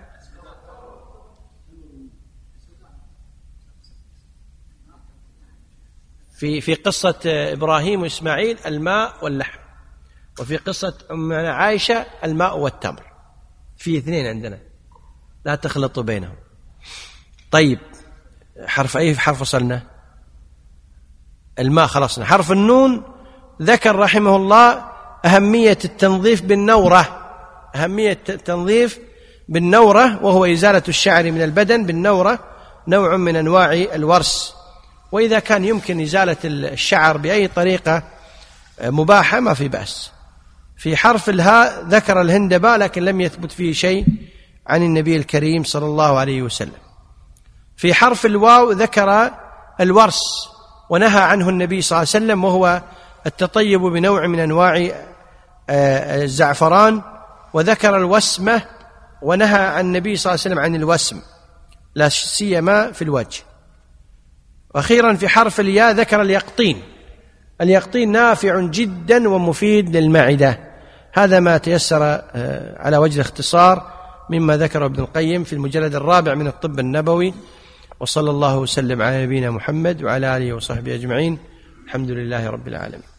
في في قصة إبراهيم وإسماعيل الماء واللحم، وفي قصة أم عائشة الماء والتمر، في اثنين عندنا لا تخلطوا بينهم. طيب حرف أي حرف وصلنا؟ الماء خلصنا. حرف النون ذكر رحمه الله أهمية التنظيف بالنورة، أهمية التنظيف بالنورة، وهو إزالة الشعر من البدن بالنورة، نوع من أنواع الورس. وإذا كان يمكن إزالة الشعر بأي طريقة مباحة ما في بأس. في حرف الهاء ذكر الهندباء، لكن لم يثبت فيه شيء عن النبي الكريم صلى الله عليه وسلم. في حرف الواو ذكر الورس ونهى عنه النبي صلى الله عليه وسلم، وهو التطيب بنوع من أنواع الزعفران. وذكر الوسمة ونهى عن النبي صلى الله عليه وسلم عن الوسم لا سيما في الوجه. وأخيرا في حرف الياء ذكر اليقطين، اليقطين نافع جدا ومفيد للمعدة. هذا ما تيسر على وجه الاختصار مما ذكره ابن القيم في المجلد الرابع من الطب النبوي. وصلى الله وسلم على نبينا محمد وعلى آله وصحبه أجمعين. الحمد لله رب العالمين.